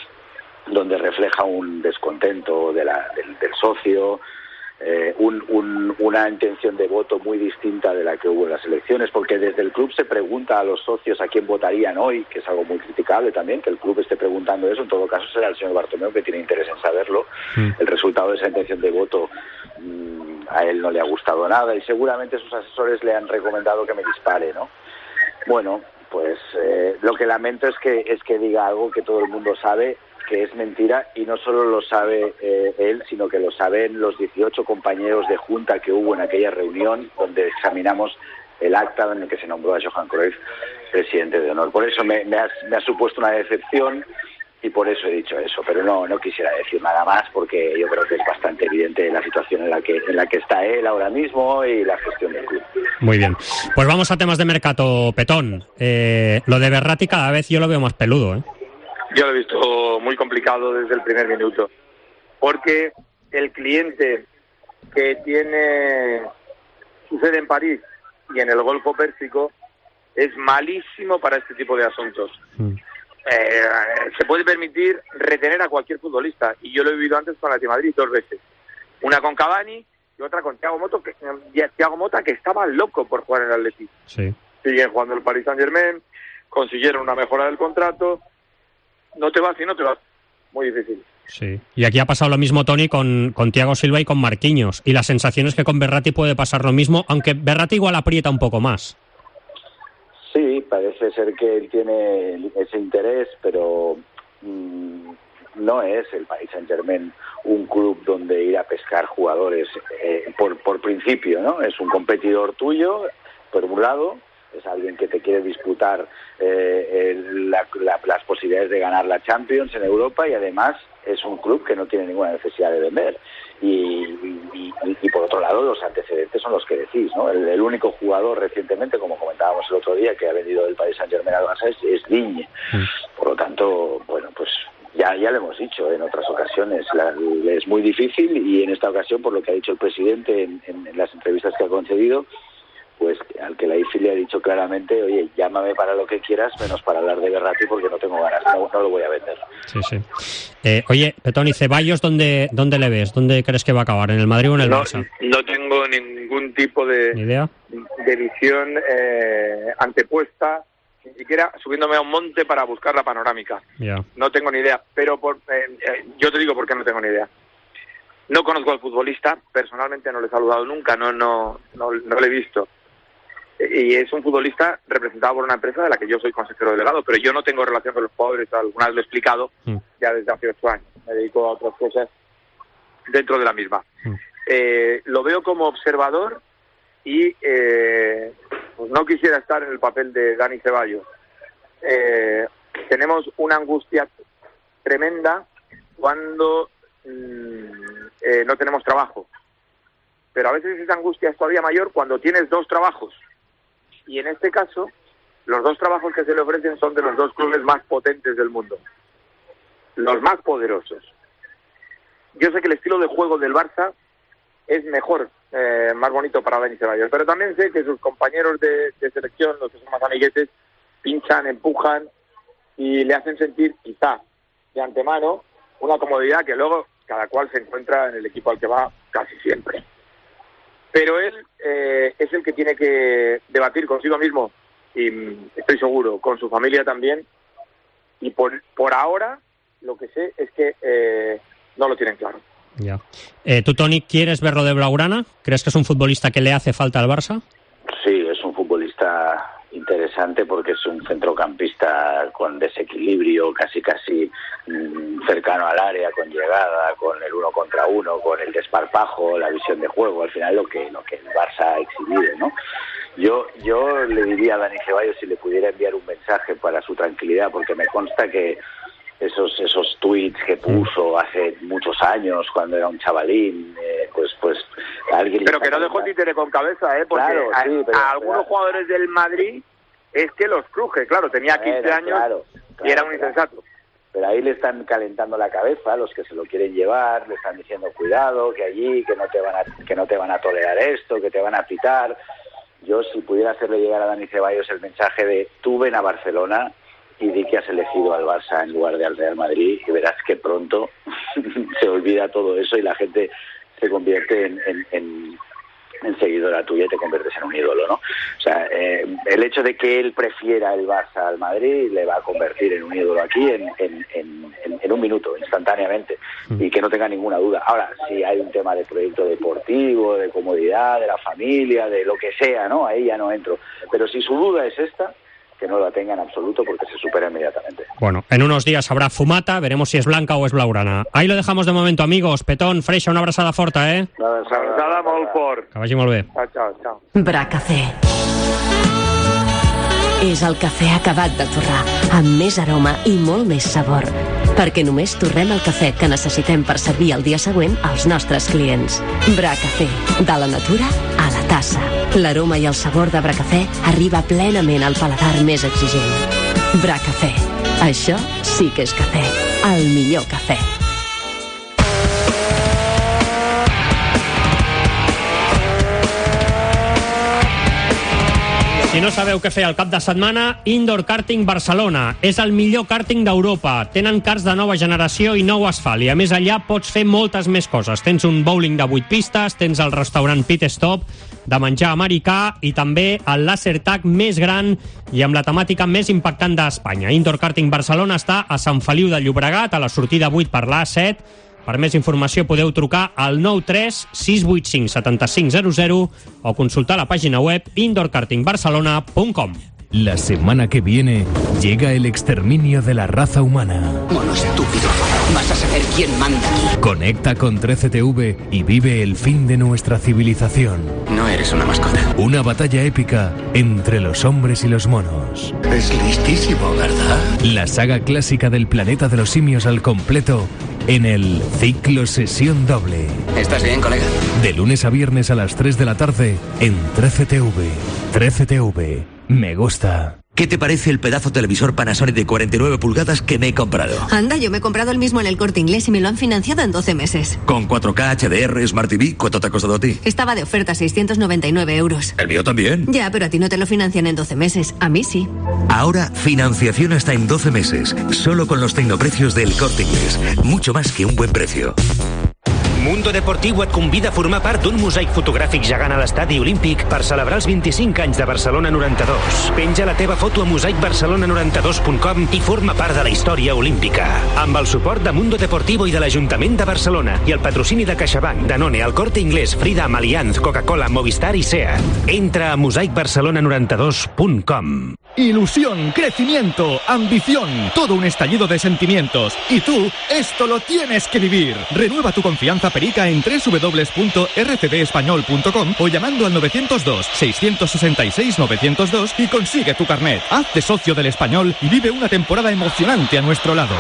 donde refleja un descontento de la, del, del socio, eh, un, un, una intención de voto muy distinta de la que hubo en las elecciones, porque desde el club se pregunta a los socios a quién votarían hoy, que es algo muy criticable también, que el club esté preguntando eso. En todo caso será el señor Bartomeu, que tiene interés en saberlo. El resultado de esa intención de voto mmm, a él no le ha gustado nada y seguramente sus asesores le han recomendado que me dispare, ¿no? Bueno, pues eh, lo que lamento es que es que diga algo que todo el mundo sabe que es mentira, y no solo lo sabe eh, él, sino que lo saben los dieciocho compañeros de junta que hubo en aquella reunión donde examinamos el acta en el que se nombró a Johan Cruyff presidente de honor. Por eso me, me, ha, me ha supuesto una decepción y por eso he dicho eso, pero no no quisiera decir nada más porque yo creo que es bastante evidente la situación en la que en la que está él ahora mismo y la gestión del club. Muy bien. Pues vamos a temas de mercado, Petón. Eh, lo de Berratti cada vez yo lo veo más peludo, ¿eh? Yo lo he visto muy complicado desde el primer minuto, porque el cliente que tiene su sede en París y en el Golfo Pérsico es malísimo para este tipo de asuntos. Mm. Eh, se puede permitir retener a cualquier futbolista, y yo lo he vivido antes con la de Madrid dos veces, una con Cavani y otra con Thiago Motta, que, Thiago Motta, que estaba loco por jugar en el Atleti. Sí. Siguen jugando el Paris Saint-Germain, consiguieron una mejora del contrato. No te vas y no te vas. Muy difícil. Sí. Y aquí ha pasado lo mismo, Toni, con, con Thiago Silva y con Marquinhos. Y la sensación es que con Berratti puede pasar lo mismo, aunque Berratti igual aprieta un poco más. Sí, parece ser que él tiene ese interés, pero mmm, no es el Paris Saint-Germain un club donde ir a pescar jugadores eh, por, por principio, ¿no? Es un competidor tuyo, por un lado, es alguien que te quiere disputar eh, el, la, la, las posibilidades de ganar la Champions en Europa, y además es un club que no tiene ninguna necesidad de vender. Y, y, y, y por otro lado, los antecedentes son los que decís, ¿no? El, el único jugador recientemente, como comentábamos el otro día, que ha vendido del Paris Saint-Germain al Barça es, es Digne. Por lo tanto, bueno, pues ya ya lo hemos dicho en otras ocasiones, la, es muy difícil, y en esta ocasión, por lo que ha dicho el presidente en, en, en las entrevistas que ha concedido, pues al que la I F I le ha dicho claramente, oye, llámame para lo que quieras, menos para hablar de Berratti, porque no tengo ganas, no, no lo voy a vender. Sí, sí. Eh, oye, Petón, ¿y Ceballos dónde, dónde le ves? ¿Dónde crees que va a acabar? ¿En el Madrid o en el no, Barça? No tengo ningún tipo de, ¿Ni idea? de visión eh, antepuesta, ni siquiera subiéndome a un monte para buscar la panorámica. Ya. No tengo ni idea, pero por, eh, eh, yo te digo por qué no tengo ni idea. No conozco al futbolista, personalmente no le he saludado nunca, no, no, no, no le he visto. Y es un futbolista representado por una empresa de la que yo soy consejero delegado, pero yo no tengo relación con los jugadores, alguna vez lo he explicado, mm. ya desde hace ocho años. Me dedico a otras cosas dentro de la misma. Mm. Eh, lo veo como observador y eh, pues no quisiera estar en el papel de Dani Ceballos. Eh, tenemos una angustia tremenda cuando mmm, eh, no tenemos trabajo, pero a veces esa angustia es todavía mayor cuando tienes dos trabajos. Y en este caso, los dos trabajos que se le ofrecen son de los dos clubes más potentes del mundo, los más poderosos. yo sé que el estilo de juego del Barça es mejor, eh, más bonito para Dani Ceballos, pero también sé que sus compañeros de, de selección, los que son más amiguetes, pinchan, empujan y le hacen sentir, quizá, de antemano, una comodidad que luego cada cual se encuentra en el equipo al que va casi siempre. Pero él eh, es el que tiene que debatir consigo mismo, y estoy seguro, con su familia también, y por, por ahora lo que sé es que eh, no lo tienen claro. Ya. Eh, ¿Tú, Toni, quieres verlo de Blaugrana? ¿Crees que es un futbolista que le hace falta al Barça? Sí, es un futbolista interesante porque es un centrocampista con desequilibrio, casi casi mmm, cercano al área, con llegada, con el uno contra uno, con el desparpajo, la visión de juego, al final lo que lo que el Barça ha exhibido, ¿no? Yo yo le diría a Dani Ceballos si le pudiera enviar un mensaje para su tranquilidad, porque me consta que esos esos tweets que puso hace muchos años cuando era un chavalín, eh, pues pues alguien... Pero que no dejó títere con cabeza, ¿eh? Porque claro, a, sí, pero, a algunos pero... jugadores del Madrid es que los cruje, claro, tenía quince Era, años claro, claro, y era un claro. insensato. Pero ahí le están calentando la cabeza, los que se lo quieren llevar, le están diciendo cuidado, que allí, que no te van a, que no te van a tolerar esto, que te van a pitar. Yo, si pudiera hacerle llegar a Dani Ceballos el mensaje de tú ven a Barcelona y di que has elegido al Barça en lugar de al Real Madrid, y verás que pronto se olvida todo eso y la gente se convierte en, en, en, en seguidora tuya y te conviertes en un ídolo, ¿no? O sea, eh, el hecho de que él prefiera el Barça al Madrid le va a convertir en un ídolo aquí en, en, en, en, en un minuto, instantáneamente, y que no tenga ninguna duda. Ahora, si hay un tema de proyecto deportivo, de comodidad, de la familia, de lo que sea, ¿no? Ahí ya no entro. Pero si su duda es esta, que no la tenga en absoluto porque se supera inmediatamente. Bueno, en unos días habrá fumata, veremos si es blanca o es blaugrana. Ahí lo dejamos de momento, amigos. Petón, Freixa, una abraçada forta, eh? Una abraçada molt fort. Que vagi molt bé. Chao, chao, chao. Bracafé. És el cafè acabat de torrar, amb més aroma i molt més sabor. Perquè només torrem el cafè que necessitem per servir el dia següent als nostres clients. Bracafé, de la natura a la tassa. L'aroma i el sabor de Bracafé arriba plenament al paladar més exigent. Bracafé. Això sí que és cafè. El millor cafè. Si no sabeu què fer al cap de setmana, Indoor Karting Barcelona. És el millor kàrting d'Europa. Tenen karts de nova generació i nou asfalt. I a més allà pots fer moltes més coses. Tens un bowling de vuit pistes, tens el restaurant Pit Stop de menjar americà i també el laser tag més gran i amb la temàtica més impactant d'Espanya. Indoor Karting Barcelona està a Sant Feliu de Llobregat, a la sortida vuit per l'A set. Per més informació podeu trucar al nou tres sis vuit cinc set cinc zero zero o consultar la pàgina web indoor karting barcelona punto com. La semana que viene llega el exterminio de la raza humana. Mono estúpido, vas a saber quién manda aquí. Conecta con trece T V y vive el fin de nuestra civilización. No eres una mascota. Una batalla épica entre los hombres y los monos. Es listísimo, ¿verdad? La saga clásica del planeta de los simios al completo en el Ciclo Sesión Doble. ¿Estás bien, colega? De lunes a viernes a las tres de la tarde en trece T V. trece T V. Me gusta. ¿Qué te parece el pedazo televisor Panasonic de cuarenta y nueve pulgadas que me he comprado? Anda, yo me he comprado el mismo en el Corte Inglés y me lo han financiado en doce meses. Con cuatro K, H D R, Smart T V, ¿cuánto te ha costado a ti? Estaba de oferta, seiscientos noventa y nueve euros. ¿El mío también? Ya, pero a ti no te lo financian en doce meses. A mí sí. Ahora, financiación hasta en doce meses. Solo con los tecnoprecios del Corte Inglés. Mucho más que un buen precio. Mundo Deportiu et convida a formar part d'un mosaic fotogràfic gegant a l'estadi olímpic per celebrar els vint-i-cinc anys de Barcelona noranta-dos. Penja la teva foto a mosaic barcelona noranta dos punt com i forma part de la història olímpica. Amb el suport de Mundo Deportivo i de l'Ajuntament de Barcelona i el patrocini de CaixaBank, Danone, El Corte Inglés, Freedom, Allianz, Coca-Cola, Movistar y SEAT. Entra a mosaic barcelona noranta dos punto com. Ilusión, crecimiento, ambición, todo un estallido de sentimientos. Y tú, esto lo tienes que vivir. Renueva tu confianza perica en doble u doble u doble u punto r c d español punto com o llamando al nueve cero dos, seis seis seis, nueve cero dos y consigue tu carnet. Hazte socio del Español y vive una temporada emocionante a nuestro lado.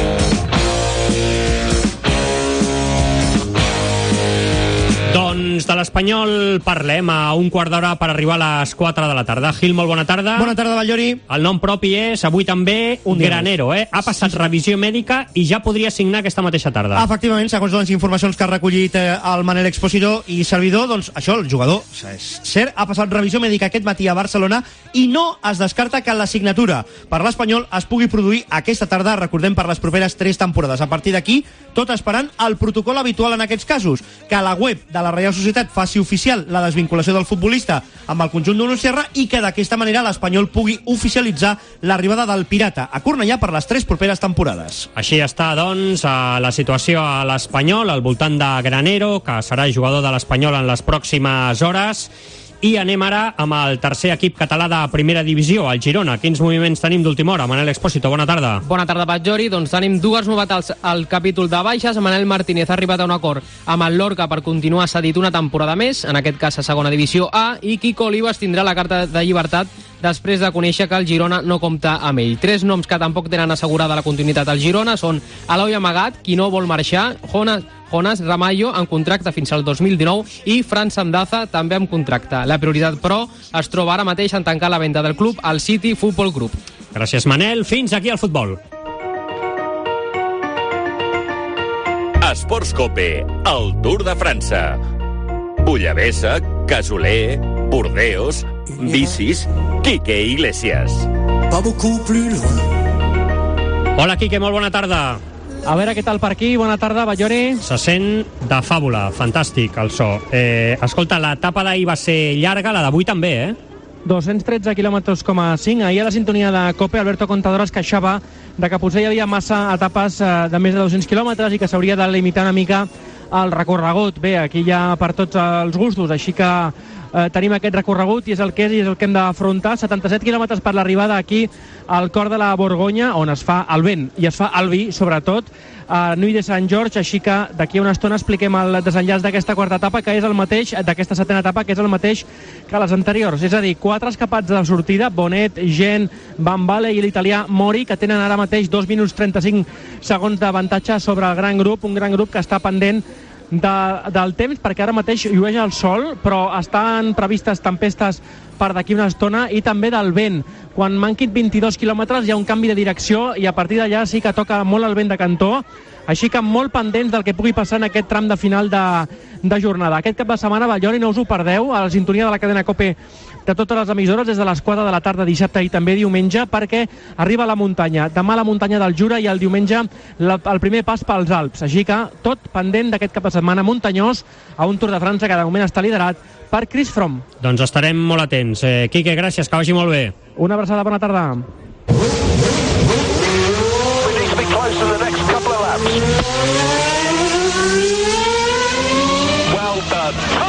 Doncs de l'Espanyol parlem a un quart d'hora per arribar a les quatre de la tarda. Gil, molt bona tarda. Bona tarda, Ballori. El nom propi és, avui també, un Granero, eh? Ha passat sí, revisió mèdica i ja podria signar aquesta mateixa tarda. Efectivament, segons les informacions que ha recollit eh, el Manel Expositor i servidor, doncs això, el jugador, és cert, ha passat revisió mèdica aquest matí a Barcelona i no es descarta que la signatura per l'Espanyol es pugui produir aquesta tarda, recordem, per les properes tres temporades. A partir d'aquí, tot esperant el protocol habitual en aquests casos, que la web de la Reial Societat faci oficial la desvinculació del futbolista amb el conjunt d'Unocerra i que d'aquesta manera l'Espanyol pugui oficialitzar l'arribada del Pirata a Cornellà per les tres properes temporades. Així està, doncs, la situació a l'Espanyol al voltant de Granero, que serà jugador de l'Espanyol en les pròximes hores. I anem ara amb el tercer equip català de primera divisió, el Girona. Quins moviments tenim d'última hora? Manel Expósito, bona tarda. Bona tarda, Batllori. Doncs tenim dues novetats al capítol de baixes. Manel Martínez ha arribat a un acord amb el Lorca per continuar cedit una temporada més, en aquest cas a segona divisió A, i Quico Olivas tindrà la carta de llibertat després de conèixer que el Girona no compta amb ell. Tres noms que tampoc tenen assegurada la continuïtat al Girona són Eloi Amagat, qui no vol marxar, Jonas, Jonas Ramallo, en contracte fins al dos mil dinou, i Fran Sandaza, també amb contracte. La prioritat, però, es troba ara mateix en tancar la venda del club al City Football Group. Gràcies, Manel. Fins aquí el futbol. Esports Cope, el Tour de França. Bullabessa, Casoler, Burdeos, bicis, Quique Iglesias. Hola, Quique, molt bona tarda. A veure què tal per aquí, bona tarda, Ballori. Se sent de fàbula, fantàstic el so. Eh, escolta, l'etapa d'ahir va ser llarga, la d'avui també, eh? dos-cents tretze quilòmetres coma cinc. Ahir a la sintonia de COPE, Alberto Contador es queixava de que potser hi havia massa etapes de més de dos-cents quilòmetres i que s'hauria de limitar una mica el recorregut. Bé, aquí hi ha per tots els gustos, així que eh, tenim aquest recorregut i és el que és i és el que hem d'afrontar. setanta-set quilòmetres per l'arribada aquí al cor de la Borgonya, on es fa el vent i es fa el vi, sobretot, a Nuit de Sant George, així que d'aquí a una estona expliquem el desenllaç d'aquesta quarta etapa, que és el mateix, d'aquesta setena etapa, que és el mateix que les anteriors. És a dir, quatre escapats de sortida, Bonet, Gent, Van Vale i l'italià Mori, que tenen ara mateix dos minuts trenta-cinc segons d'avantatge sobre el gran grup, un gran grup que està pendent de, del temps, perquè ara mateix llueix el sol, però estan previstes tempestes per d'aquí una estona, i també del vent. Quan manquin vint-i-dos quilòmetres hi ha un canvi de direcció i a partir d'allà sí que toca molt el vent de cantó, així que molt pendents del que pugui passar en aquest tram de final de, de jornada. Aquest cap de setmana, Ballori, no us ho perdeu, a la sintonia de la cadena COPE de totes les emissores des de les quatre de la tarda dissabte i també diumenge, perquè arriba a la muntanya. Demà la muntanya del Jura i el diumenge la, el primer pas pels Alps. Així que tot pendent d'aquest cap de setmana muntanyós a un Tour de França que de moment està liderat per Chris Froome. Doncs estarem molt atents. Eh, Quique, gràcies, que vagi molt bé. Una abraçada, bona tarda. Well done.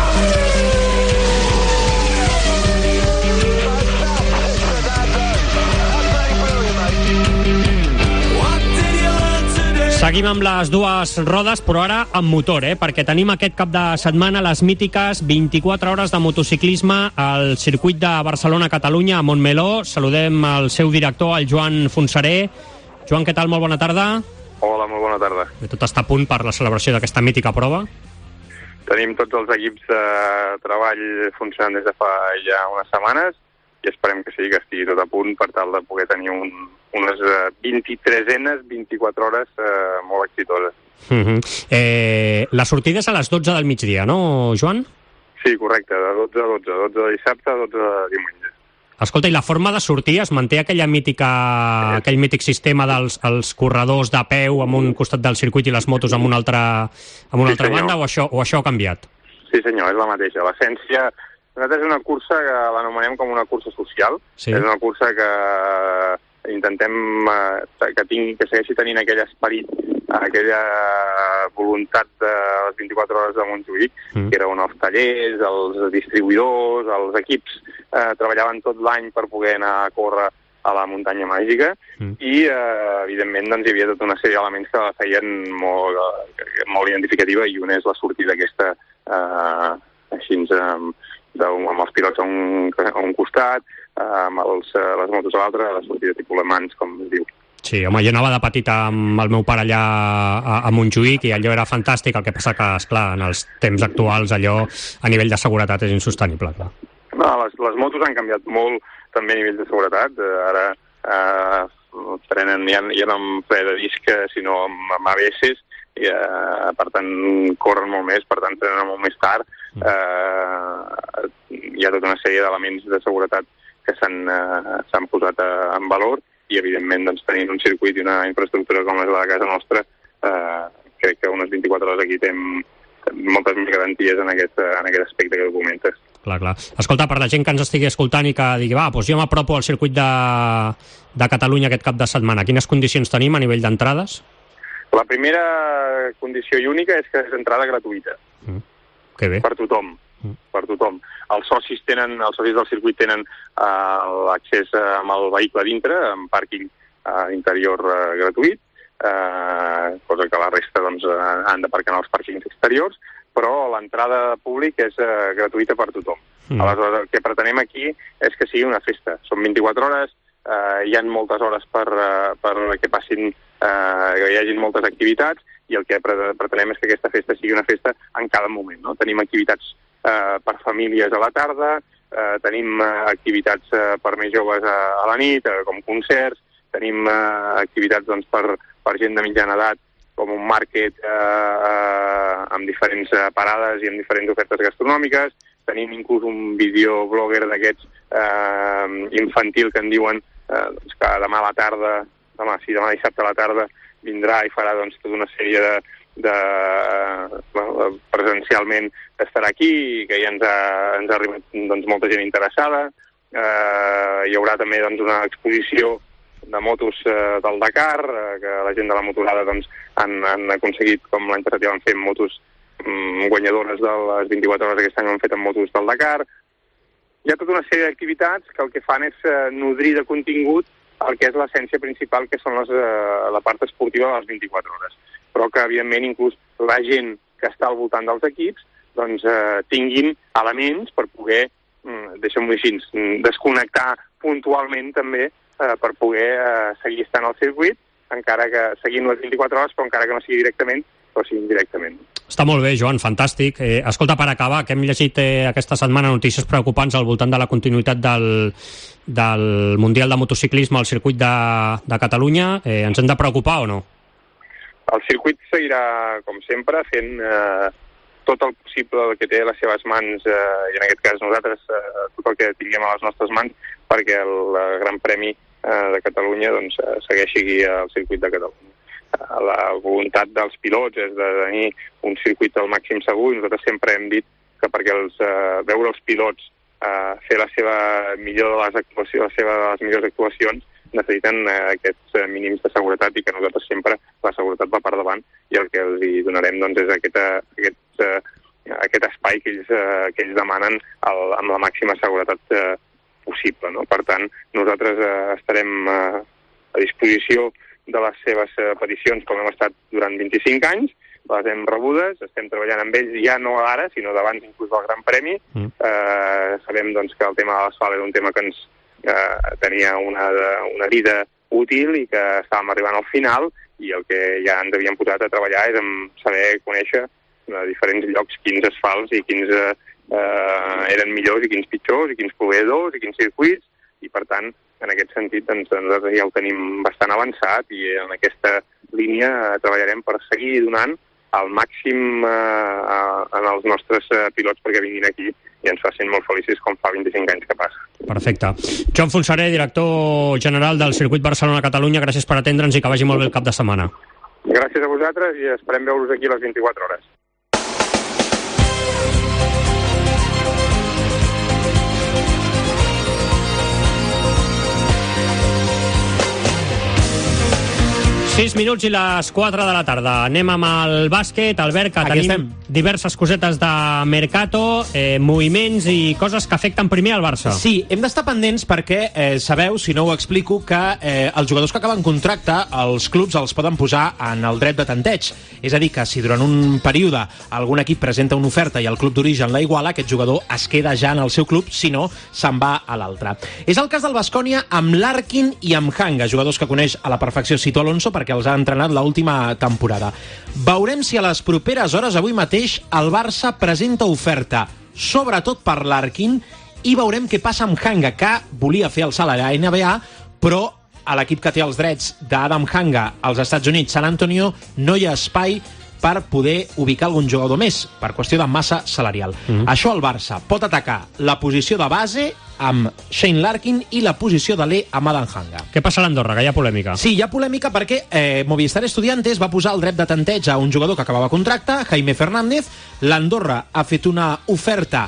Seguim amb les dues rodes, però ara amb motor, eh? perquè tenim aquest cap de setmana les mítiques vint-i-quatre hores de motociclisme al circuit de Barcelona-Catalunya a Montmeló. Saludem el seu director, el Joan Fonseré. Joan, què tal? Molt bona tarda. Hola, molt bona tarda. Tot està a punt per la celebració d'aquesta mítica prova? Tenim tots els equips de treball funcionant des de fa ja unes setmanes i esperem que sí, que estigui tot a punt per tal de poder tenir un, unes vint-i-tresenes, vint-i-quatre hores eh, molt exitoses. Uh-huh. eh, la sortida és a les dotze del migdia, no, Joan? Sí, correcte, de dotze a dotze, dotze de dissabte a dotze de diumenge. Escolta, i la forma de sortir es manté aquella mítica, sí. aquell mític sistema dels els corredors de peu amb un costat del circuit i les motos amb una altra, amb una sí, altra banda, o això, o això ha canviat? Sí, senyor, és la mateixa. L'essència... Nosaltres és una cursa que l'anomenem com una cursa social. Sí. És una cursa que intentem eh, que, tingui, que segueixi tenint aquell esperit, aquella voluntat de les vint-i-quatre hores de Montjuïc, mm. que era on els tallers, els distribuïdors, els equips eh, treballaven tot l'any per poder anar a córrer a la muntanya màgica mm. i, eh, evidentment, doncs, hi havia tota una sèrie d'elements que la feien molt, eh, molt identificativa, i una és la sortida aquesta eh, així eh, de, amb els pilots a un, a un costat, amb els, les motos a l'altre, la sortida tipus Le Mans, com es diu. Sí, home, jo anava de petit amb el meu pare allà a, a Montjuïc i allò era fantàstic, el que passa que, esclar, en els temps actuals allò a nivell de seguretat és insostenible, clar. No, les, les motos han canviat molt també a nivell de seguretat. Eh, ara eh, prenen ja, ja no amb ple de disc, sinó amb, amb A B S, i eh, per tant corren molt més, per tant trenen molt més tard. Eh, hi ha tota una sèrie d'elements de seguretat que s'han eh, s'han posat eh, en valor, i evidentment doncs, tenint un circuit i una infraestructura com és la de casa nostra, eh, crec que unes vint-i-quatre hores aquí tenim moltes més garanties en aquest, en aquest aspecte que comentes. Clar, clar. Escolta, per la gent que ens estigui escoltant i que digui, va, doncs jo m'apropo al circuit de, de Catalunya aquest cap de setmana, quines condicions tenim a nivell d'entrades? La primera condició i única és que és entrada gratuïta. Mm. Que bé. Per tothom. Mm. Per tothom. Els socis tenen, els socis del circuit tenen uh, l'accés uh, amb el vehicle dintre, amb pàrquing uh, interior uh, gratuït, uh, cosa que la resta doncs, uh, han d'aparcar en els pàrquings exteriors, però l'entrada pública és uh, gratuïta per tothom. Mm. Aleshores, el que pretenem aquí és que sigui una festa. Són vint-i-quatre hores, uh, hi ha moltes hores per, uh, per que passin, uh, que hi hagin moltes activitats, i el que pretenem és que aquesta festa sigui una festa en cada moment. No? Tenim activitats Uh, per famílies a la tarda, uh, tenim uh, activitats uh, per més joves a, a la nit, uh, com concerts, tenim uh, activitats doncs, per, per gent de mitjana edat, com un market uh, uh, amb diferents uh, parades i amb diferents ofertes gastronòmiques, tenim inclús un videoblogger d'aquests uh, infantil que en diuen uh, doncs, que demà a la tarda, demà, sí, demà dissabte a la tarda, vindrà i farà doncs, tota una sèrie de de uh, presencialment estarà aquí, i que ja ens ha, ens ha arribat doncs, molta gent interessada. Uh, hi haurà també doncs, una exposició de motos uh, del Dakar, uh, que la gent de la motorada doncs, han, han aconseguit, com l'any passat ja van fer motos um, guanyadores de les vint-i-quatre hores aquest any han fet amb motos del Dakar. Hi ha tota una sèrie d'activitats que el que fan és uh, nodrir de contingut el que és l'essència principal, que són les, uh, la part esportiva de les vint-i-quatre hores. Però que, evidentment, inclús la gent que està al voltant dels equips doncs, eh, tinguin elements per poder, mm, deixem-ho així, desconnectar puntualment també eh, per poder eh, seguir estant al circuit, encara que seguint les vint-i-quatre hores, però encara que no sigui directament, però sigui indirectament. Està molt bé, Joan, fantàstic. Eh, escolta, per acabar, que hem llegit eh, aquesta setmana notícies preocupants al voltant de la continuïtat del, del Mundial de Motociclisme al circuit de, de Catalunya. Eh, ens hem de preocupar o no? El circuit seguirà, com sempre, fent eh, tot el possible que té a les seves mans, eh, i en aquest cas nosaltres, eh, tot el que tinguem a les nostres mans, perquè el, el Gran Premi eh, de Catalunya doncs, eh, segueixi aquí al circuit de Catalunya. Eh, la voluntat dels pilots és de tenir un circuit al màxim segur, i nosaltres sempre hem dit que perquè els, eh, veure els pilots eh, fer la seva millor de les actuacions, la seva de les millors actuacions, necessiten eh, aquests eh, mínims de seguretat, i que nosaltres sempre la seguretat va per davant, i el que els hi donarem doncs, és aquest, aquest, eh, aquest espai que ells, eh, que ells demanen el, amb la màxima seguretat eh, possible. No? Per tant, nosaltres eh, estarem eh, a disposició de les seves eh, peticions, com hem estat durant vint-i-cinc anys, les hem rebudes, estem treballant amb ells ja no ara, sinó d'abans inclús del Gran Premi. Mm. Eh, sabem doncs, que el tema de l'asfalt era un tema que ens eh, tenia una, una vida útil i que estàvem arribant al final, i el que ja ens havíem posat a treballar és en saber conèixer a diferents llocs quins asfalts i quins eh, eren millors i quins pitjors, i quins proveïdors i quins circuits, i per tant, en aquest sentit, doncs, nosaltres ja ho tenim bastant avançat, i en aquesta línia eh, treballarem per seguir donant al màxim eh, en els nostres eh, pilots perquè vinguin aquí i ens facin molt feliços com fa vint-i-cinc anys que passa. Perfecte. Joan Folseré, director general del Circuit Barcelona-Catalunya, gràcies per atendre'ns i que vagi molt bé el cap de setmana. Gràcies a vosaltres i esperem veure-us aquí a les vint-i-quatre hores. sis minuts i les quatre de la tarda. Anem amb el bàsquet, Albert, que Aquí tenim estem. diverses cosetes de mercato, eh, moviments i coses que afecten primer al Barça. Sí, hem d'estar pendents perquè eh, sabeu, si no ho explico, que eh, els jugadors que acaben contracte, els clubs els poden posar en el dret de tanteig. És a dir, que si durant un període algun equip presenta una oferta i el club d'origen la iguala, aquest jugador es queda ja en el seu club, si no, se'n va a l'altre. És el cas del Baskonia amb Larkin i amb Hanga, jugadors que coneix a la perfecció Sito Alonso perquè els ha entrenat l'última temporada. Veurem si a les properes hores, avui mateix, el Barça presenta oferta, sobretot per Larkin, i veurem què passa amb Hanga, que volia fer el salt a la N B A, però a l'equip que té els drets d'Adam Hanga als Estats Units, San Antonio, no hi ha espai per poder ubicar algun jugador més, per qüestió de massa salarial. Mm-hmm. Això el Barça pot atacar la posició de base amb Shane Larkin i la posició de l'E amb Adam Hanga. Què passa a l'Andorra, que hi ha polèmica? Sí, hi ha polèmica perquè eh, Movistar Estudiantes va posar el dret de tanteig a un jugador que acabava contracte, Jaime Fernández. L'Andorra ha fet una oferta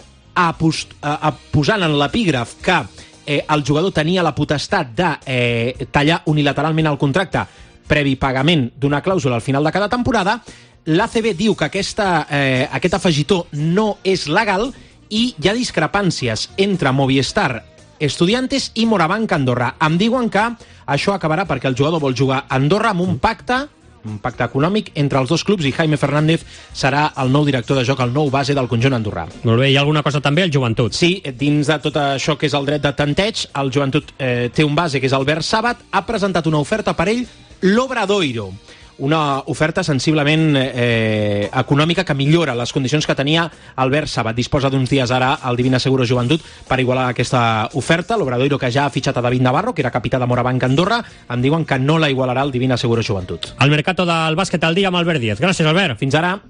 a post, a, a, posant en l'epígraf que eh, el jugador tenia la potestat de eh, tallar unilateralment el contracte previ pagament d'una clàusula al final de cada temporada. L'A C B diu que aquesta, eh, aquest afegitó no és legal i hi ha discrepàncies entre Movistar Estudiantes i Morabanc Andorra. Em diuen que això acabarà perquè el jugador vol jugar a Andorra amb un pacte, un pacte econòmic entre els dos clubs, i Jaime Fernández serà el nou director de joc, el nou base del conjunt andorrà. Molt bé, hi ha alguna cosa també al Joventut? Sí, dins de tot això que és el dret de tanteig, el Joventut eh, té un base que és Albert Sàbat, ha presentat una oferta per ell, l'Obradoiro, una oferta sensiblement eh, econòmica que millora les condicions que tenia Albert Sàbat. Disposa d'uns dies ara al Divina Seguro Joventut per igualar aquesta oferta. L'Obradoiro, que ja ha fitxat a David Navarro, que era capità de Morabanc Andorra, em diuen que no la igualarà el Divina Seguro Joventut. El mercato del bàsquet al dia amb Albert Díaz. Gràcies, Albert. Fins ara.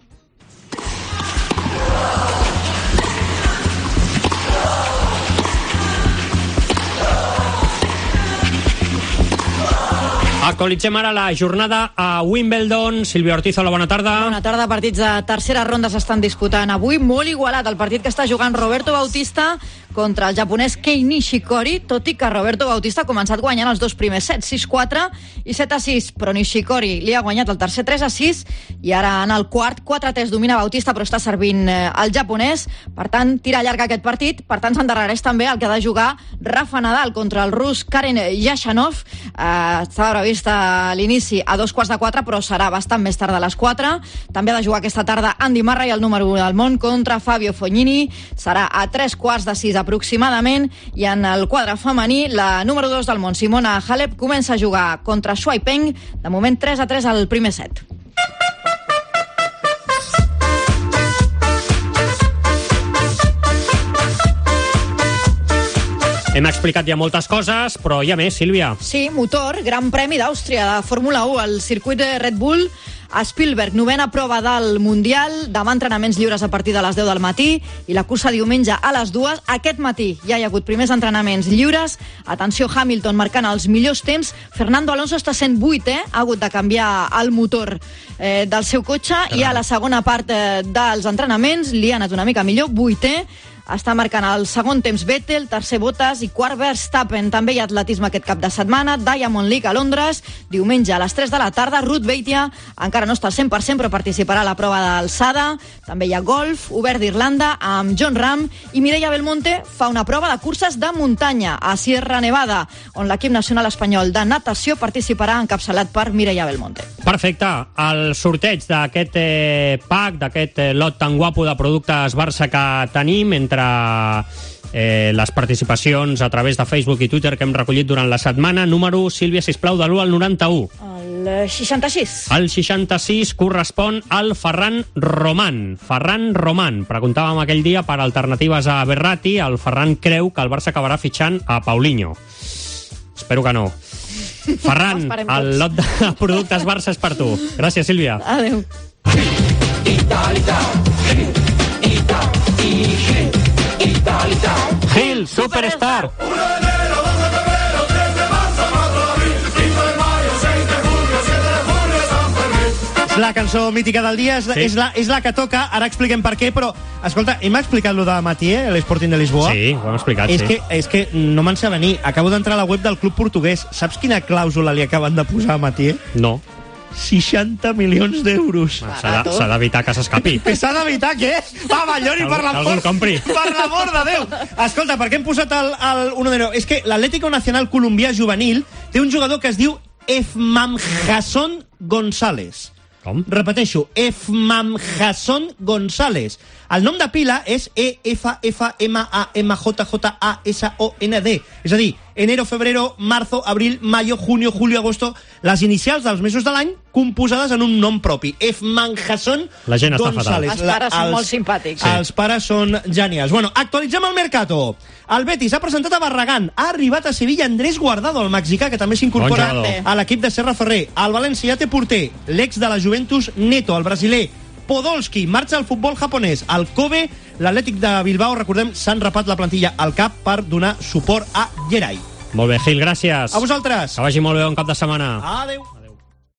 Actualitzem ara la jornada a Wimbledon. Sílvia Ortiz, hola, bona tarda. Bona tarda. Partits de tercera ronda s'estan disputant avui. Molt igualat el partit que està jugant Roberto Bautista contra el japonès Kei Nishikori, tot i que Roberto Bautista ha començat guanyant els dos primers sets, sis quatre i set a sis, però Nishikori li ha guanyat el tercer tres a sis i ara en el quart quatre a tres domina Bautista, però està servint eh, el japonès, per tant tira llarga aquest partit, per tant s'endarrereix també el que ha de jugar Rafa Nadal contra el rus Karen Yashanov. Eh, estava previst a l'inici a dos quarts de quatre, però serà bastant més tard de les quatre. També ha de jugar aquesta tarda Andy Murray, el número u del món, contra Fabio Fognini. Serà a tres quarts de sis aproximadament, i en el quadre femení la número dos del món, Simona Halep, comença a jugar contra Shuai Peng, de moment tres a tres al primer set. Hem explicat ja moltes coses, però hi ha més, Sílvia. Sí, motor, Gran Premi d'Àustria de Fórmula u, al circuit de Red Bull a Spielberg, novena prova del Mundial, demà entrenaments lliures a partir de les deu del matí i la cursa diumenge a les dues. Aquest matí ja hi ha hagut primers entrenaments lliures. Atenció, Hamilton marcant els millors temps. Fernando Alonso està sent vuitè, ha hagut de canviar el motor eh, del seu cotxe, i a la segona part eh, dels entrenaments li ha anat una mica millor, vuitè. Està marcant el segon temps Vettel, tercer Bottas i quart Verstappen. També hi ha atletisme aquest cap de setmana, Diamond League a Londres, diumenge a les tres de la tarda. Ruth Beitia encara no està al cent per cent, però participarà a la prova d'alçada. També hi ha golf, obert d'Irlanda, amb John Ram, i Mireia Belmonte fa una prova de curses de muntanya a Sierra Nevada, on l'equip nacional espanyol de natació participarà, encapçalat per Mireia Belmonte. Perfecte. El sorteig d'aquest eh, pack, d'aquest eh, lot tan guapo de productes Barça que tenim, entre Eh, les participacions a través de Facebook i Twitter que hem recollit durant la setmana. Número, Sílvia, sisplau, de l'u al noranta-u. El seixanta-sis. El seixanta-sis correspon al Ferran Roman. Ferran Roman. Preguntàvem aquell dia per alternatives a Berratti. El Ferran creu que el Barça acabarà fitxant a Paulinho. Espero que no. Ferran, el lot de productes Barça és per tu. Gràcies, Sílvia. Adéu. Gil, Superstar. La cançó mítica del dia és, sí. és, la, és la que toca, ara expliquem per què, però, escolta, hem explicat lo de Mathieu, l'Sporting de Lisboa? Sí, ho hem explicat, és sí. Que, és que no me'n sé venir, acabo d'entrar a la web del club portuguès, saps quina clàusula li acaben de posar a Mathieu? No. seixanta milions d'euros. S'ha d'evitar que s'escapi. Que s'ha d'evitar què? Va, Balloni, per l'amor, per l'amor de Déu. Escolta, per què hem posat el, el uno de enero? És que l'Atlético Nacional colombià juvenil té un jugador que es diu Efmamjason González. Com? Repeteixo, Efmamjason González. El nom de pila és E F F M A M J J A S O N D. És a dir, enero, febrero, marzo, abril, mayo, junio, julio, agosto, les inicials dels mesos de l'any composades en un nom propi. Efmamjason La gent està González. fatal. Els pares són els, molt simpàtics. Sí. Els pares són genials. Bueno, actualitzem el mercato. El Betis ha presentat a Barragán. Ha arribat a Sevilla Andrés Guardado, el mexicà, que també s'incorpora Bon a l'equip de Serra Ferrer. El València ja té porter. L'ex de la Juventus, Neto, el brasiler. Podolski marxa al futbol japonès. El Kobe, l'Atlètic de Bilbao, recordem, s'han rapat la plantilla al cap per donar suport a Geray. Molt bé, Gil, gràcies. A vosaltres. Que vagi molt bé, bon cap de setmana. Adéu.